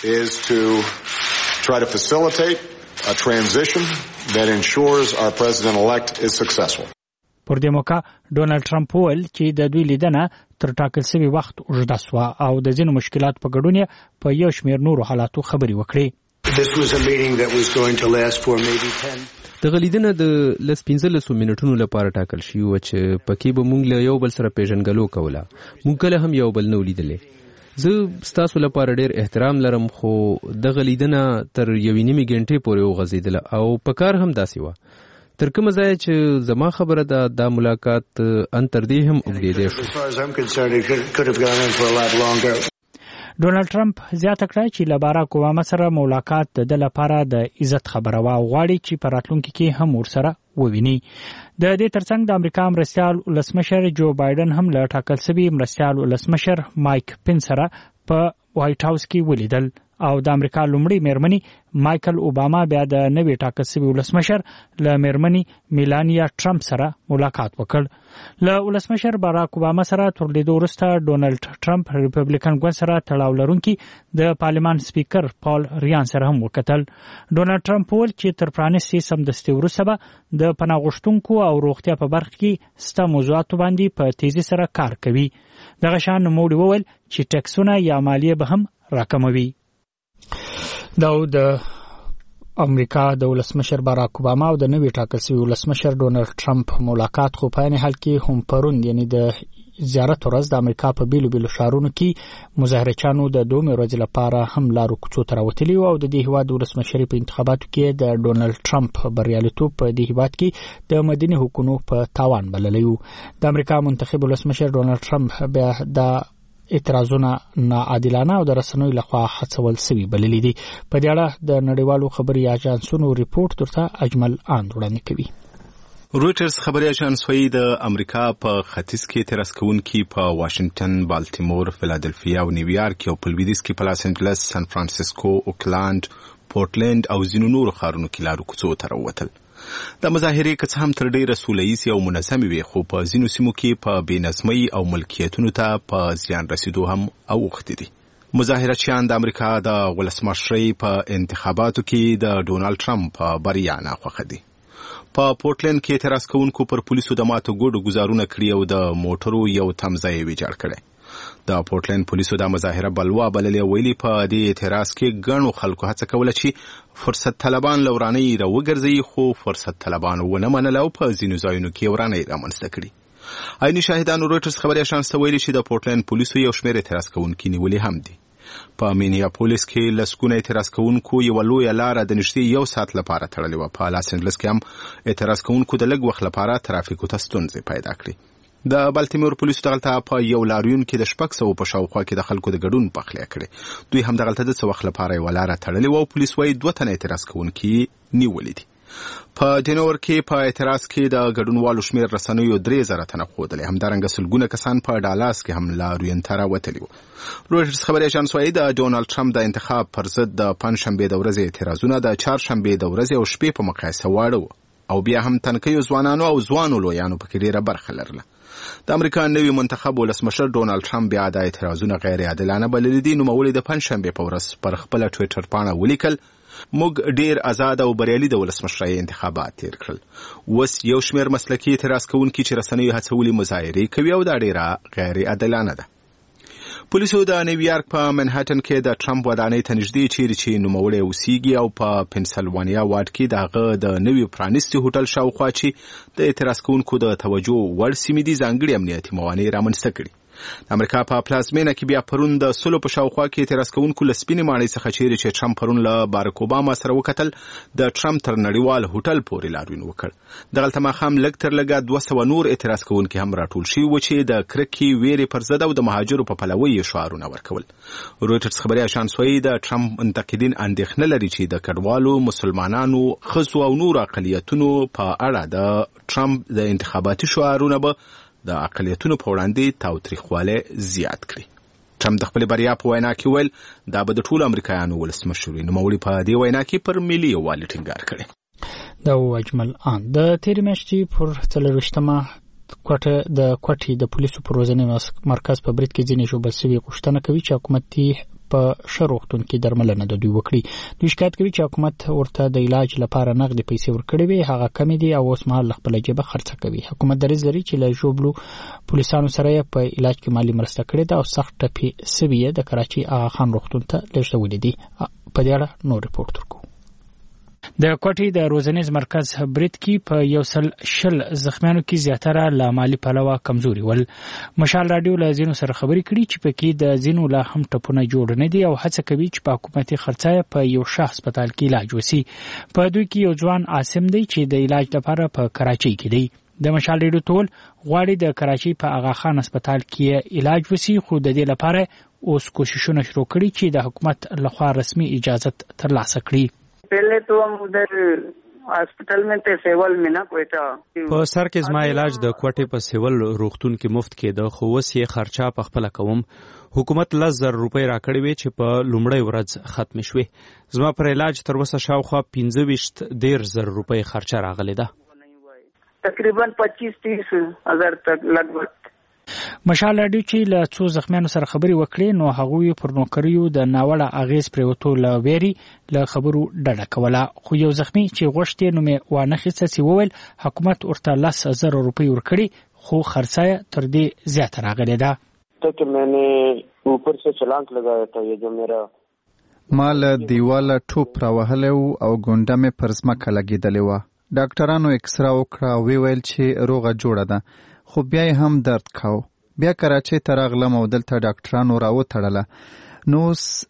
شي. A transition that ensures our president-elect is successful. پر دې موقع ډونالد ټرمپ وویل چې د دوی لیدنه تر ټاکل شوي وخت اوږده سوه او د ځینو مشکلاتو په ګډون یې په یو شمېر نورو حالاتو خبرې وکړې. This was a meeting that was going to last for maybe ten. دغه لیدنه د لس پنځلسو منټونو لپاره ټاکل شوې وه چې پکې به موږ له یو بل سره پیژنګلو کوله. موږ کله هم یو بل نه ولیدلې. زه ستاسو لپاره ډېر احترام لرم، خو دغه لیدنه تر یوې نیمې ګنټې پورې وغځېدله او په کار هم داسې وه. تر کومه ځایه چې زما خبره ده دا ملاقات ان تر دې هم اوږدېدی شو. ډونالد ټرمپ زیاته کړه چې له باراک اوباما سره ملاقات د ده لپاره د عزت خبره وه او غواړي چې په راتلونکي کې هم ورسره وویني. د دې ترڅنګ د امریکا مرستیال ولسمشر جو بایدن هم له ټاکل شوي مرستیال ولسمشر مایک پنس سره په وایټ هاوس کې ولیدل او د امریکا لومړی میرمنې مایکل اوباما بیا د نوي ټاکل شوي ولسمشر له میرمنې میلانیا ټرمپ سره ملاقات وکړ. له ولسمشر باراک اوباما سره تر لیدو وروسته ډونالډ ټرمپ ریپبلیکن ګوند سره تړاو لرونکي د پارلمان سپیکر پال ریان سره هم وکتل. ډونالډ ټرمپ وویل چې تر پرانیستي سمدستي وروسته به د پناه غوښتونکو او روغتیا په برخه کې سته موضوعاتو باندې په تیزی سره کار کوي. دغه شان نوموړي وویل چې ټکسونه یا مالیه به هم راکموي. دا د امریکا د ولسمشر باراک اوباما او د نوي ټاکل شوي ولسمشر ډونالډ ټرمپ ملاقات خو په عین حال کې هم پرون یعنی د زیارت ورځ د امریکا په بیلو بیلو ښارونو کې مظاهرچیانو د دومره ورځې لپاره هم لارو کوڅو ته راوتلي او د دې هیواد ولسمشري په انتخاباتو کې د ډونالډ ټرمپ بریالیتوب په دې هیواد کې د مدني حقوقو په تاوان بللی و. د امریکا منتخب ولسمشر ډونالډ ټرمپ بیا د اعتراضونه ناعادلانه او د رسنیو لخوا هڅول شوي بللي دي. په دې اړه د نړیوالو خبري اژانسونو ریپورت درته اجمل آند وړاندې کوي. رویټرز خبري اژانس وايي د امریکا په ختیځ کې اعتراض کوونکي په واشنگټن، بالټیمور، فیلادلفیا او نیویارک او په لویدیځ کې په لاس انجلس، سان فرانسیسکو، اوکلاند، پورټلند او ځینو نورو ښارونو کې لارو کوڅو ته راووتل. د مظاهرې که څه هم تر ډېره سوله ییزې او منظمې وې، خو په ځینو سیمو کې په بېنظمۍ او ملکیتونو ته په زیان رسېدو هم اوښتي دي. مظاهرچیان د امریکا د ولسمشرۍ په انتخاباتو کې د ډونالډ ټرمپ په بریا ناخوښه دي. په پورټلند کې اعتراض کوونکو پر پولیسو د ماتو ګوډو ګزارونه کړي او د موټرو یو تمځای یې ویجاړ کړی. د پورټلند پولیسو د مظاهره بلوا بللې ویلي په دې اعتراض کې ګڼو خلکو هڅه کوله چې فرصت طلبان له ورانۍ راوګرځي، خو فرصت طلبان ونه منله او په ځینو ځایونو کې ورانۍ رامنځته کړي. عیني شاهدانو رویټرز خبري اژانس ته ویلي چې د پورټلند پولیسو یو شمېر اعتراض کوونکي نیولي هم دي. په مینیاپولیس کې لسګونه اعتراض کوونکو یوه لویه لاره د نږدې یو ساعت لپاره تړلې وه. په لاس انجلس کې هم اعتراض کوونکو د لږ وخت لپاره ترافیکو ته ستونزې پیدا کړې. د بالټیمور پولیسو دغلته په یو لاریون کې د شپږ سوو په شاوخوا کې د خلکو د ګډون پخلی کړې. دوی هم دغلته د څه وخت لپاره یوه لاره تړلې وه او پولیس وايي دوه تنه اعتراض کوونکي نیولي دي. په ډینور کې په اعتراض کې د ګډونوالو شمېر رسنیو درې زره تنه ښودلی. همدارنګه سلګونه کسان په ډالاس کې هم لاریون ته راوتلي وو. رویټرز خبري اژانس وايي د ډونالډ ټرمپ د انتخاب پر ضد د پنجشنبې د ورځې اعتراضونه د چهارشنبې د ورځې او شپې په مقایسه واړه وو او بیا هم تنکیو ځوانانو او ځوانو لویانو پکې ډېره برخه لرله. د امریکا نوي منتخب ولسمشر ډونالډ ټرمپ بیا د اعتراضونه غیر عادلانه بللي دي. نوموړي د پنجشنبې په ورځ پر خپله ټویټر پاڼه ولیکل موږ ډیر آزاد او بریالي د ولسمشرۍ انتخابات تیر کړل. اوس یو شمېر مسلکي اعتراض کوونکي چې رسنیو هڅولي مظاهرې کوي او دا ډیره غیر عادلانه ده. پولیسو د نیویارک په منهټن کې د ټرمپ ودانۍ ته نږدې چیرې چې نوموړی اوسیږي او په پنسلوانیا واډ کې د هغه د نوي پرانیستي هوټل شاوخوا چې د اعتراض کوونکو د توجه وړ سیمې دي ځانګړي امنیتي موانع رامنځته کړي. د امریکا په پلازمینه کې بیا پرون د سلو په شاوخوا کې اعتراض کوونکو له سپینې ماڼۍ څخه چیرې چې ټرمپ پرون له باراک اوباما سره وکتل د ټرمپ تر نړیوال هوټل پورې لاریون وکړ. دغلته ماښام لږ تر لږه دوه سوه نور اعتراض کوونکي هم راټول شوي وو چې د کرکې ویرې پر ضد او د مهاجرو په پلوۍ یې شعارونه ورکول. رویټرز خبري اژانس وايي د ټرمپ منتقدین اندېښنه لري چې د کډوالو، مسلمانانو، ښځو او نورو اقلیتونو په اړه د ټرمپ د انتخاباتي شعارونه به د اقلیتونو په وړاندې تاوتریخوالی زیات کړي. ټرمپ د خپلې بریا په وینا کې ویل دا به د ټولو امریکایانو ولسمشر وي. نوموړي په دې وینا کې پر ملي یووالي ټینګار کړی. دا و اجمل آن د تېرې میاشتې پر څلرویشتمه کوټه د کوټې د پولیسو په روزنې مرکز په برید کې ځینې ژوبل سوي غوښتنه کوي چې حکومت په ښه روغتون کې درملنه د دوی وکړي. دوی شکایت کوي چې حکومت ورته د علاج لپاره نغدې پیسې ورکړې وي، هغه کمې دي او اوس مهال له خپله جیبه خرڅه کوي. حکومت دریځ لري چې له ژوبلو پولیسانو سره یې په علاج کې مالي مرسته کړې ده او سخت ټپي سوي یې د کراچۍ آغا خان روغتون ته لېږدولي دي. په دې اړه نور ریپورټ ورکوو. د کوټې د روزنیز مرکز برید کې په یو سل شل زخمیانو کې زیاتره له مالي پلوه کمزوري ول. مشال راډیو له ځینو سره خبرې کړي چې پکې د ځینو لا هم ټپونه جوړ نه دي او هڅه کوي چې په حکومتي خرڅه په یو ښه هسپتال کې علاج وسی. په دوی کې یو ځوان عاصم دی چې د علاج لپاره په کراچۍ کې دی. د مشال راډیو ټول غواړي د کراچۍ په آغا خان هسپتال کې علاج وسی، خو د دې لپاره اوس کوششونه شروع کړي چې د حکومت لخوا رسمي اجازت ترلاسه کړي. पहले तो हम उधर हॉस्पिटल में ته سیول में نه کوټه په سر کې زما علاج د کوټې په سیول روغتون کې مفت کېده خو اوس یې خرچه په خپل کوم. حکومت لس زره روپۍ راکړې وې چې په لومړۍ ورځ ختم شوې. زما پر علاج تر اوسه شاوخوا پنځه ویشت دېرش زره روپۍ خرچه راغلې ده. تقریبا پچیس تیس هزار تک لګ مشال راډیو چې له څو زخمیانو سره خبرې وکړې نو هغوی پر نوکریو د ناوړه اغیز پرېوتو له ویري له خبرو ډډه کوله. خو یو زخمی چې غوښتې نو مې وانخیسته چې وویل حکومت ورته لس زره روپۍ ورکړي خو خرڅه تر دې زیاته راغلې ده. تک میں نے اوپر سے چلانک لگایا تھا یہ جو میرا ما له دیواله ټوپ راوهلی و او ګونډه مې پر ځمکه لګېدلې وه. ډاکټرانو اکسرا وکړه او ویل چې روغه جوړه ده خو بیا یې هم درد کاو. بیا کراچۍ ته راغلم او دلته ډاکټرانو راوتړله. نو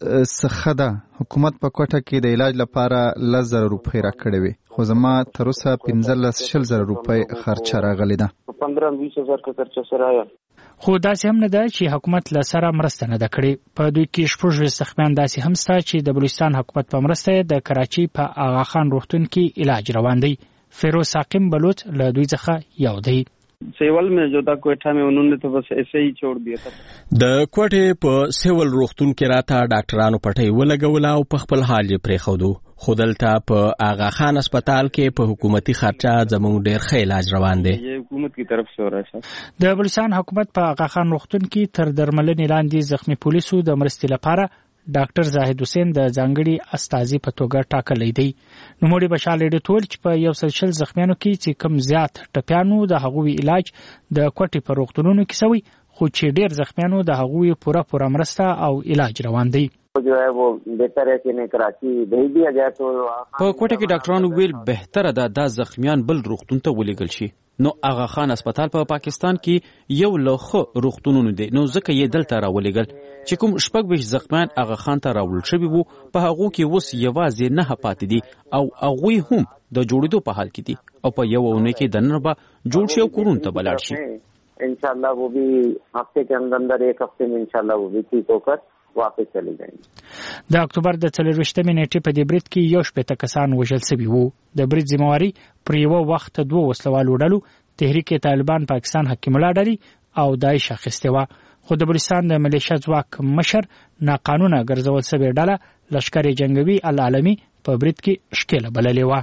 څه ده حکومت په کوټه کې د علاج لپاره لس زره روپۍ راکړې وې خو زما تر اوسه پنځلس شل زره روپۍ خرچه راغلې ده. پندرہ بیس هزار کا خرچه سره آیا. خو داسې هم نه ده چې حکومت له سره مرسته نه ده کړې. په دوی کې شپږ ویشت زخمیان داسې هم شته چې د بلوچستان حکومت په مرسته د کراچۍ په آغاخان روغتون کې علاج روان دی. فیروز ساقم بلوچ له دوی څخه یو دی. سیول میں جو تھا کوئٹہ میں انہوں نے تو بس ایسے ہی چھوڑ دیا تھا. د کوټې په سیول روغتون کې راته ډاکټرانو پټۍ ولګوله او په خپل حال یې پرېښودو. خو دلته په آغا خان هسپتال کې په حکومتي خرچه زموږ ډېر ښه علاج روان دی. یہ حکومت کی طرف سے ہو رہا ہے. د بلوچستان حکومت په آغا خان روغتون کې تر درملنې لاندې زخمی پولیسو د مرستې لپاره ډاکټر زاهد حسین د ځانګړي استازي په توګه ټاکلی دی. نوموړي بشال ایډیټول چې په یو سل شل زخمیانو کې چې کم زیات ټپیانو د هغوی علاج د کوټې په روغتونونو کې سوی خو چې ډېر زخمیانو د هغوی پوره پوره مرسته او علاج روان دی. جو ہے وہ بہتر ہے کہ انہیں کراچی بھیج دیا جائے. تو په کوټه کې ډاکټرانو ویل بهتره ده دا زخمیان بل روغتون ته ولېږل شي. نو آغا خان هسپتال په پا پاکستان کې یو له روغتونونو دی نو ځکه یې دلته راولېږل چې کوم شپږ ویشت زخمیان آغا خان ته راوړل شوي وو په هغو کې اوس یوازې نه پاتې دي او هغوی هم د جوړېدو په حال کې دي او په یو اونۍ کې دننه به جوړ شي او کورونو ته به لاړ شي. انشاءاللہ وہ بھی ہفتے کے اندر اندر ایک ہفتے میں انشاءاللہ وہ بھی ٹھیک ہو کر واپس چلی جائیں. د اکتوبر د څلرویشتمې نیټې په دې برید کې یو شپېته کسان وژل شوي وو. د برید ذمہواري پر یوه وخت دوه وسلوالو ډلو تحریک طالبان پاکستان حکیم الله ډلې او داعش اخیستې وه. خو د بلوچستان د ملیشیا ځواک مشر ناقانونه ګرځول شوې ډله لشکر جنګوي العالمي په برید کې ښکېله بللې وه.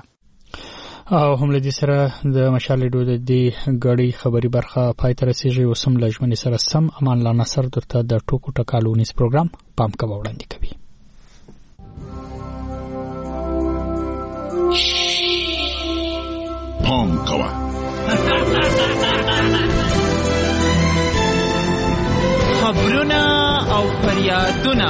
او هم له دې سره د مشال ډو د دې غړي خبري برخه پای ته رسیږي. اوس هم له ژمنې سره سم امان الله نصر درته د ټوکو ټکالو نیس پروګرام پام کوه وړاندې کوي. پام کوه خبرونه او فریادونه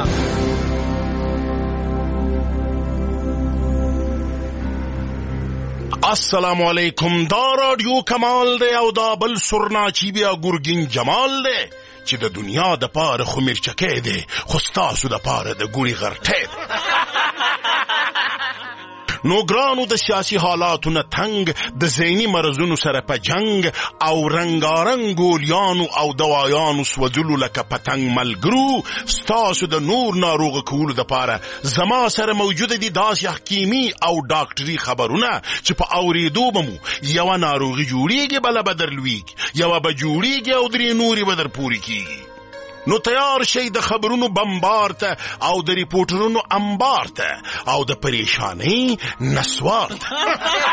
السلام علیکم. دا رادیو کمال دی او دا بل سرناچی بیا ګورګین جمال دی چې د دنیا د پاره خو مرچکې دی خو ستاسو د پاره د ګوري غرټې دی. نو ګرانو د سیاسي حالاتو نه تنگ د ذهني مرضونو سره په جنگ او رنګارنګ ګولیانو او دوايانو سوځلو لکه پتنګ ملګرو ستاسو د نور ناروغ کولو د پاره زما سره موجود دي داسې حکیمي او ډاکټري خبرونه چې په اوریدو بمو یو ناروغي جوړیږي بل بدر لويږي یو به جوړیږي او درې نوري بدر پوری کیږي. نو تیار شي د خبرونو بمبار ته او د ریپورټرونو انبار ته او د پریشانی نسوار ته.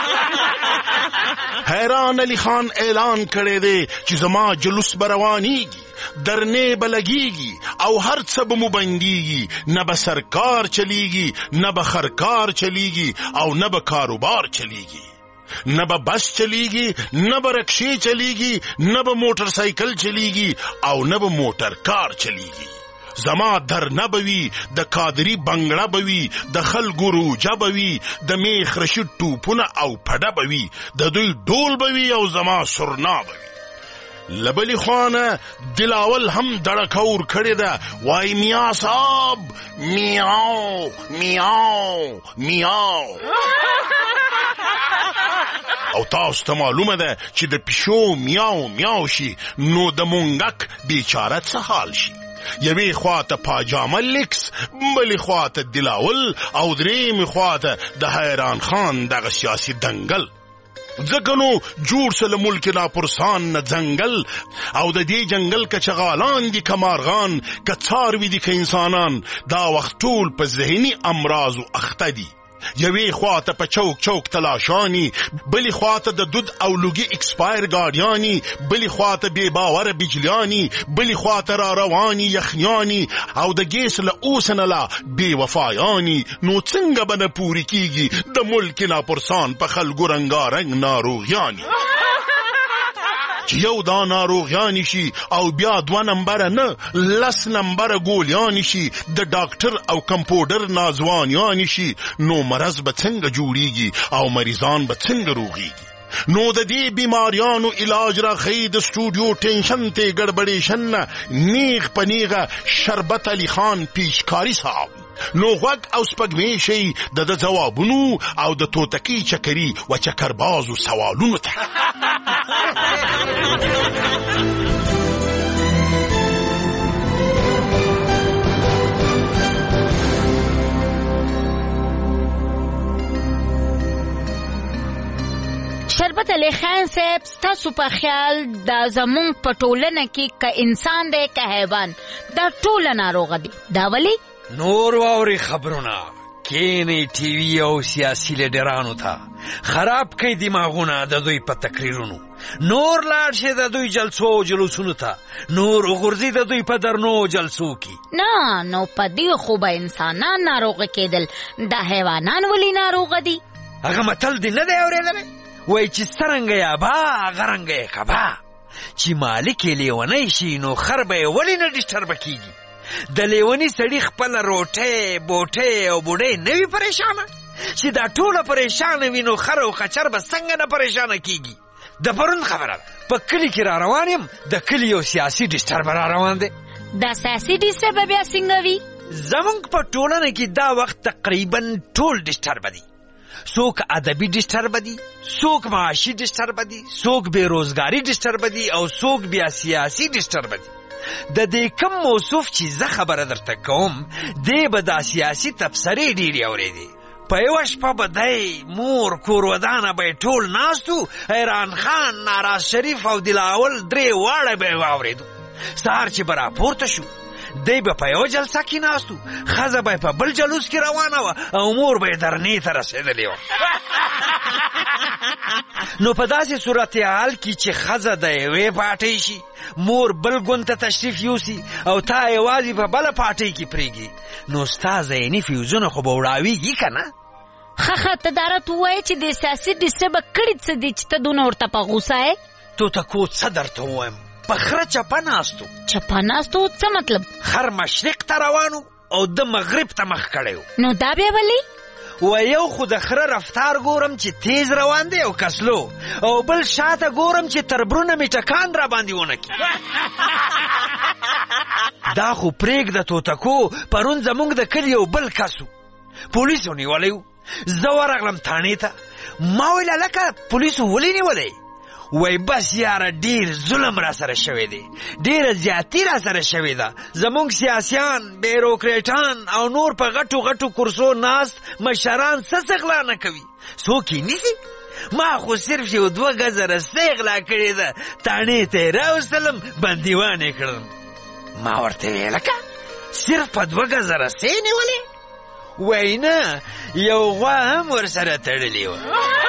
حیران علی خان اعلان کړی دی چې زما جلوس بروانیږي درنې بلګیږي او هر څه به مو بندیږي نه به سرکار چلیږي نه به خرکار چلیږي او نه به کاروبار چلیږي نه به بس چلیږي نه به رکشې چلیږي نه به موټر سایکل چلیږي او نه به موټر کار چلیږي. زما در نه بوي د کادری بنگړه بوي د خلکو روجه بوي د میخ رشید ټوپونه او پډه بوي د دوی ډول بوي او زما سرنا بوي. لبلی خوانه دلاول هم دړکور کړی ده وای میا صاحب میاو میاو میاو. او تاسو ته معلومه ده چې د پښو میاو میاو شي نو د مونږک بیچاره څه حال شي. یوې خواته پاجامه لیکس، بلې خواته دلاول او درېیمې خواته د حیران خان دغه سیاسي دنګل. ځکه نو جوړ سه له ملک ناپرسان نه ځنګل، او د دې جنګل که چغالان دي که مارغان، که څاروي دي که انسانان، دا وخت ټول په ذهني امراضو اخته دي. یوې خواته په چوک چوک تلاشانی، بلی خواته د دود او لوګي اکسپایر گاډیانی، بلی خواته بے باوره بجلیانی، بلی خواته را روانی یخنیانی، او د ګیس له اوسنه لا بے وفایانی. نو څنګه به نه پوری کیږي د ملک ناپرسان په خلکو رنګارنګ ناروغیانی. چې یو دا ناروغیانی شي او بیا دوه نمبره نه لس نمبره ګولیانی شي، د ډاکټر او کمپاوډر نازوانیانی شي، نو مرض به څنګه جوړیږي او مریضان به څنګه روغیږي؟ نو د دې بیماریانو علاج را خی د سټوډیو ټینشن ته ګډبډیشن نه نیغ پنیغه شربت علی خان پیشکاری صاحب. نو غوږ او سپګمې شي د د ځوابونو او د توتکی چکري و چکربازو سوالونو ته. شربت علی خان صاحب، ستاسو په خیال دا زمونږ په ټولنه کې که انسان دی که حیوان، دا ټوله ناروغه دي، دا ولی؟ نور واوري خبرونه کینی ټي وي او سیاسي لیډرانو ته خراب کوي دماغونه د دوی په تقریرونو، نور لاړ شي د دوی جلسو او جلوسونو ته، نور وګرځي د دوی په درنو جلسو کې. نه نو په دې خو به انسانان ناروغه کېدل، دا حیوانان ولې ناروغه دي؟ هغه متل دی نه دی اورېدلی؟ وایي چې څرنګه یابا هغه رنګه یې کبا، چې مالک یې لیونی شي نو خر به یې ولې نه ډسټربه کېږي؟ د لیونی سړي خپله روټۍ بوټۍ او بوډۍ نه وي پریشانه؟ چې دا ټوله پریشانه وي نو خر او خچر به څنګه نه پریشانه کېږي؟ د پرون خبره په کلي کې را روان یم، د کلي یو سیاسي ډسټرب را روان دی. دا سیاسي ډسټرب بیا څنګه وي؟ زمونږ په ټولنه کې دا وخت تقریبا ټول ډسټرب دي. څوک ادبي ډسټرب دي، څوک معاشي ډسټرب دي، څوک بېروزګاري ډسټرب دي، او څوک بیا سیاسي ډسټرب دي. د دې کم موصوف چې زه خبره درته کوم دی به دا سیاسي تبصرې ډېرې اورېدې. په یوه شپه به دی مور کور ودانه به یې ټول ناستو، حیران خان، ناراز شریف او دلاول درې واړه به یې واورېدو. سهار چې به راپورته شو دی به په یوه جلسه کې ناستو، ښځه به یې په بل جلوس کې روانه وه او مور به یې درنې ته رسېدلې وه. نو په داسې صورت حال کې چې ښځه د یوې پاټۍ شي، مور بل ګوند ته تشریف یوسي او تا یوازې په بله پاټۍ کې پرېږدي، نو ستا ذهني فیوزونه خو به وړاویږي که نه؟ ښه ښه ته دا راته ووایې چې د سیاسي ډسټربه کړي څه دي چې ته دونه ورته په غوسه یې؟ توتکو څه درته ووایم، په خره چپه ناستو. چپه ناستو څه مطلب؟ خر مشرق ته روانو او د مغرب ته مخ کړی و. نو دا بیا ولې؟ و یو خو د خره رفتار ګورم چې تیز روان دی او کسلو، او بل شاته ګورم چې تربرونه مې ټکان را باندې ونه کړي. دا خو پرېږده توتکو، پرون زمونږ د کلي یو بل کس و، پولیسو نیولی و. زه ورغلم تانې ته، ما ویل هلکه پولیسو ولې نیولی؟ وای بس یاره ډیر ظلم را سره شوی دی، ډیره زیاتی را سره شوی ده. زمونږ سیاسیان، بیروکریټان او نور په غټو غټو کرسو ناست مشران څه څه غلا نه کوي، څوک یې نیسي؟ ما خو صرف یو دوه ګزه رسۍ غلا کړې ده، تاڼې ته یې راوستلم، بندیوان یې کړم. ما ورته ویل که صرف په دوه ګزه رسۍ نیولې؟ وای نه، یو غوا هم ورسره تړلې وه.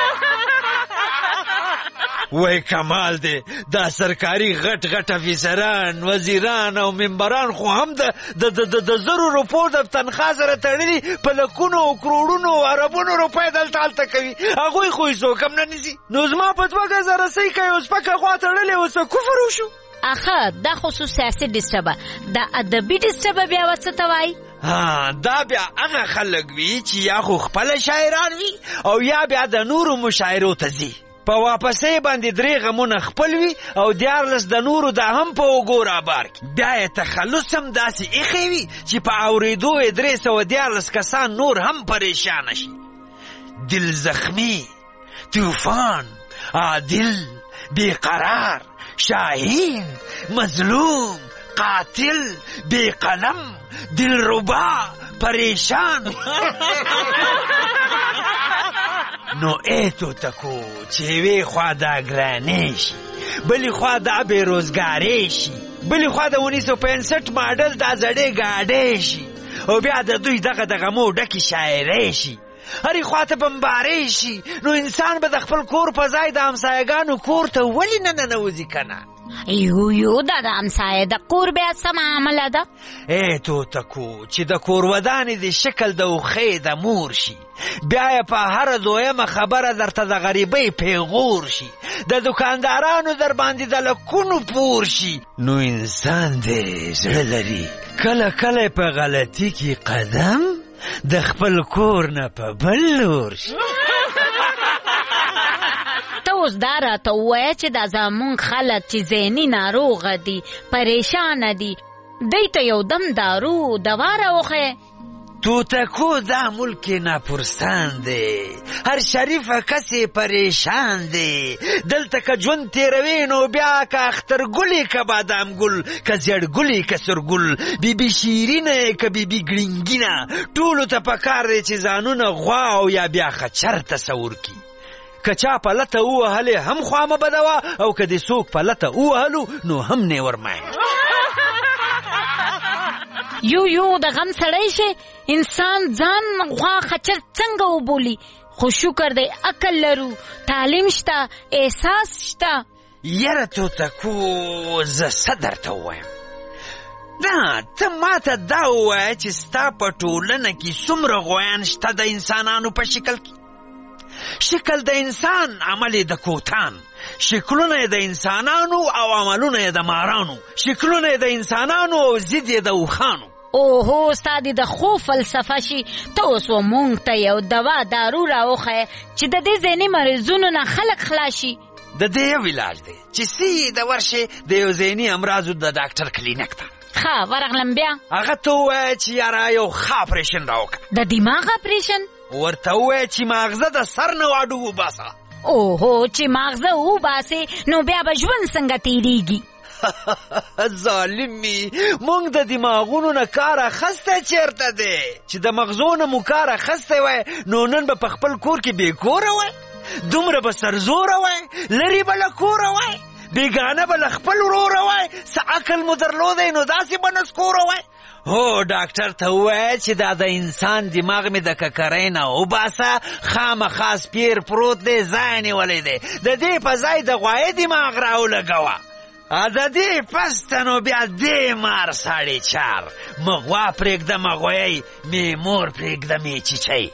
وای کمال دی، دا سرکاري غټ غټ افیسران، وزیران او ممبران خو هم د د زرو روپو د تنخوا سره تړلي په لکونو او کروړونو او اربونو روپۍ دلته هلته کوي، هغوی خو یې څوک هم نه نیسي. نو زما په دوه ګزه رسۍ که یو سپکه غوا تړلې اوس کفر وشو. اخه دا خو سیاسي ډسټربه، دا ادبي ډسټربه بیا ورڅه ته وایي؟ ها دا بیا هغه خلک وي چې یا خو خپله شاعران وي او یا بیا د نورو مشاعرو ته ځي، په واپسۍ باندې درې غمونه خپل وي او دیارلس د نورو دا هم په اوږو رابار کړي. بیا یې تخلص هم داسې ایښی وي چې په اورېدو یې درې سوه دیارلس کسان نور هم پریشانه شي. دل زخمی، طوفان، عادل، بیقرار، شاهین، مظلوم، قاتل بے قلم دلربا پریشان. نو ایتو تکو چې وی خوا دا ګرانې شي، بلی خوا دا بېروزګارې شي، بلی خوا د انیس سو پنځه ماډل دا زړې ګاډۍ شي، او بیا د دوی دغه دغه مو ډکې شاعرۍ شي، هرې خوا ته بمبارۍ شي. نو انسان به د خپل کور په ځای د همسایهګانو کور ته ولې نه ننوځي که نه؟ یو یو دا د همسایه د کور بیا څه معامله ده؟ ای توتکو چې د کور ودانې د شکل د اوښۍ د مور شي، بیا یې په هره دویمه خبره درته د غریبۍ پیغور شي، د دکاندارانو در باندې د لکونو پور شي. نو انسان دې زړه لري کله کله په غلطي کې قدم د خپل کور نه په بل لور شي. ته اوس دا راته ووایه چې دا زمونږ خلک چې ذهني ناروغه دي، پریشانه دي، دوی ته یو دم دارو دوا راوښیه. توتکو دا ملک ناپرسان دی، هر شریفه کسی پریشان دی. دلته که ژوند تیروي نو بیا که اخترګلې که بادام ګل، که زیړګلې که سرګل، بیبي شیرینه که بیبي ګړنګینه، ټولو ته پکار دی چې ځانونه غوا او یا بیا خچر تصور کی. که چا په لته ووهلې هم خوامه بدوه، او که دې څوک په لته ووهلو نو هم نیور مایه. یو یو د غم سړی شي، انسان ځان غوا خچر څنګه وبولي؟ خو شکر دی عقل لرو، تعلیم شته، احساس شته. یاره توتکو زه څه درته ووایم؟ نه ته ماته دا ووایه چې ستا په ټولنه کې څومره غویان شته د انسانانو په شکل کې؟ شکل د انسان، عمل د کوتان، شکلونه د انسانانو او عملونه د مارانو، شکلونه د انسانانو او ضد د اوښانو. اوهو ستا دې د خو فلسفه شي. ته اوس مونږ ته یو دوا دارو راوښیه چې د دې ذهني مرضونو نه خلک خلاص شي. د دې یو علاج دی چې سیده ورشې د یو ذهني امراضو د ډاکټر کلینیک ته. ښه ورغلم بیا. هغه ته ووایه چې یاره یو ښه اپریشن راوکړه. د دماغ اپریشن؟ ورته ووایه چې ماغزه د سر نه واډو وباسه. اوهو چې ماغزه وباسې نو بیا به ژوند څنګه تیریږي؟ ظالمي، مونږ د دماغونو نه کار اخستی چیرته دی؟ چې د مغزو نه مو کار اخستی وای نو نن به په خپل کور کې بې کوره وای، دومره به سرزوره وای، لرې به له کوره وای، بیګانه به له خپل وروره وای، څه عقل مو درلودی نو داسې به نسکوره وای. هو ډاکټر ته ووایه چې دا د انسان دماغ مې د ککرۍ نه وباسه، خامخا سپیر پروت دی، ځای نیولی دی، د دې په ځای د غوایه دماغ راولګوه. د دې پسته نو بیا دې مار ساړې چار، مغوا پرېږده مغویی، مې مور پرېږده مې چیچی.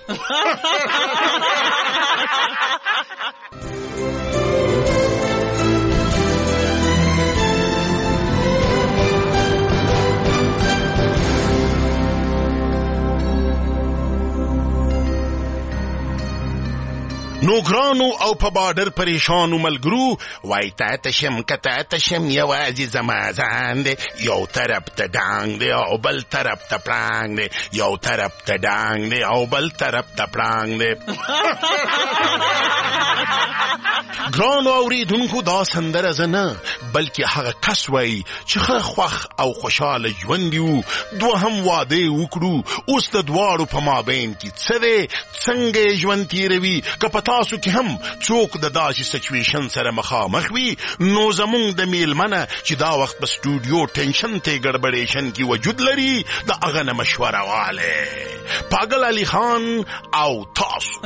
نوکرانو او په بارډر پریشانو ملګرو وای تا تشم کته تشم یوازې زما ځان دی، یو طرف ته ډانګ دی او بل طرف ته پړانګ دی، یو طرف ته ډانګ دی او بل طرف ته پړانګ دی. ګرانو اوریدونکو دا سندره زه نه بلکې هغه کس وایي چې ښه خوښ او خوشحاله ژوند یو، دوهم واده یې وکړو، اوس د دواړو په مابین کې څه دی، څنګه یې ژوند تېروي. که په تاسو کې هم څوک د داسې سچویشن سره مخامخ وي نو زمونږ د میلمنه چې دا وخت په سټوډیو ټینشن ته ګډبډیشن کې وجود لري د هغه نه مشوره واله پاگل علی خان او تاسو.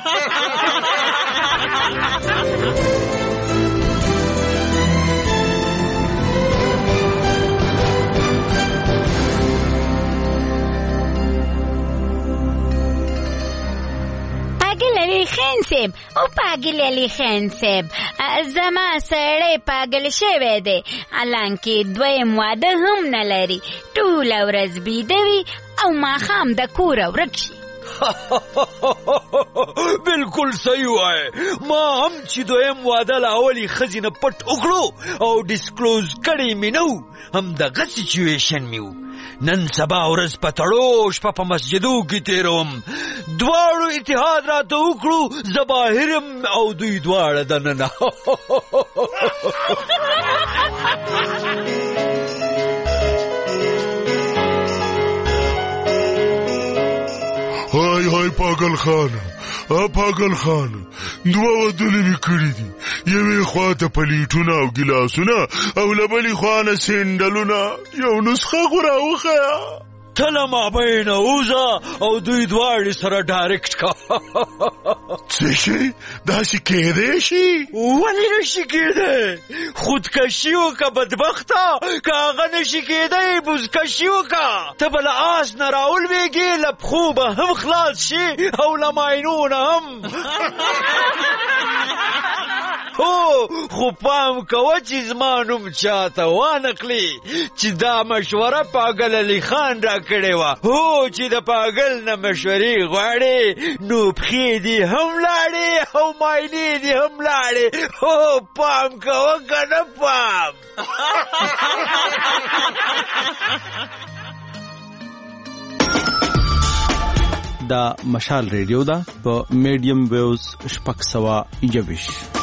پاگل علی خان صاحب او پاگل علی خان صاحب زما سړی پاگل شوی دی، حالانکه دویم واده هم نه لري، ټوله ورځ بیده وي او ماښام د کوره ورک شي. بالکل صحیح وای، ما هم چې دویم واده له اولې ښځې نه پټ وکړو او ډسکلوز کړی مې نه و، همدغه سچویشن مې و. نن سبا ورځ په تړو شپه په مسجدو کې تېروم، دواړو اتحاد راته وکړو، زه باهر یم او دوی دواړه دننه. پاگل خان ا پاگل خان دوه ودونه می کړی دي یوې خواته پلیټونه او ګلاسونه او لبلی خوانه سندلونه یو نسخه غورا وخیا تله ما بین اوزه او دوی دواړي سره ډایرکټ کا څه شي داسې کېدی شي ولې نشي کېدی خودکشي وکړه بدبخته که هغه نشي کېدی بزکشي وکړه ته به له آس نه راولوېږې له پښو به هم خلاص شي او له ماینو نه هم هو خو پام کوه چې زما نوم چاته وانقلي چې دا مشوره پاگل علي خان را کړې وه هو چې د پاگل نه مشورې غواړې نو پښې دې هم لاړې او ماینې دې هم لاړې هو پام کوه که نه پام دا مشال ریډیو ده په میډیم ویوز شپږ سوه یوویشت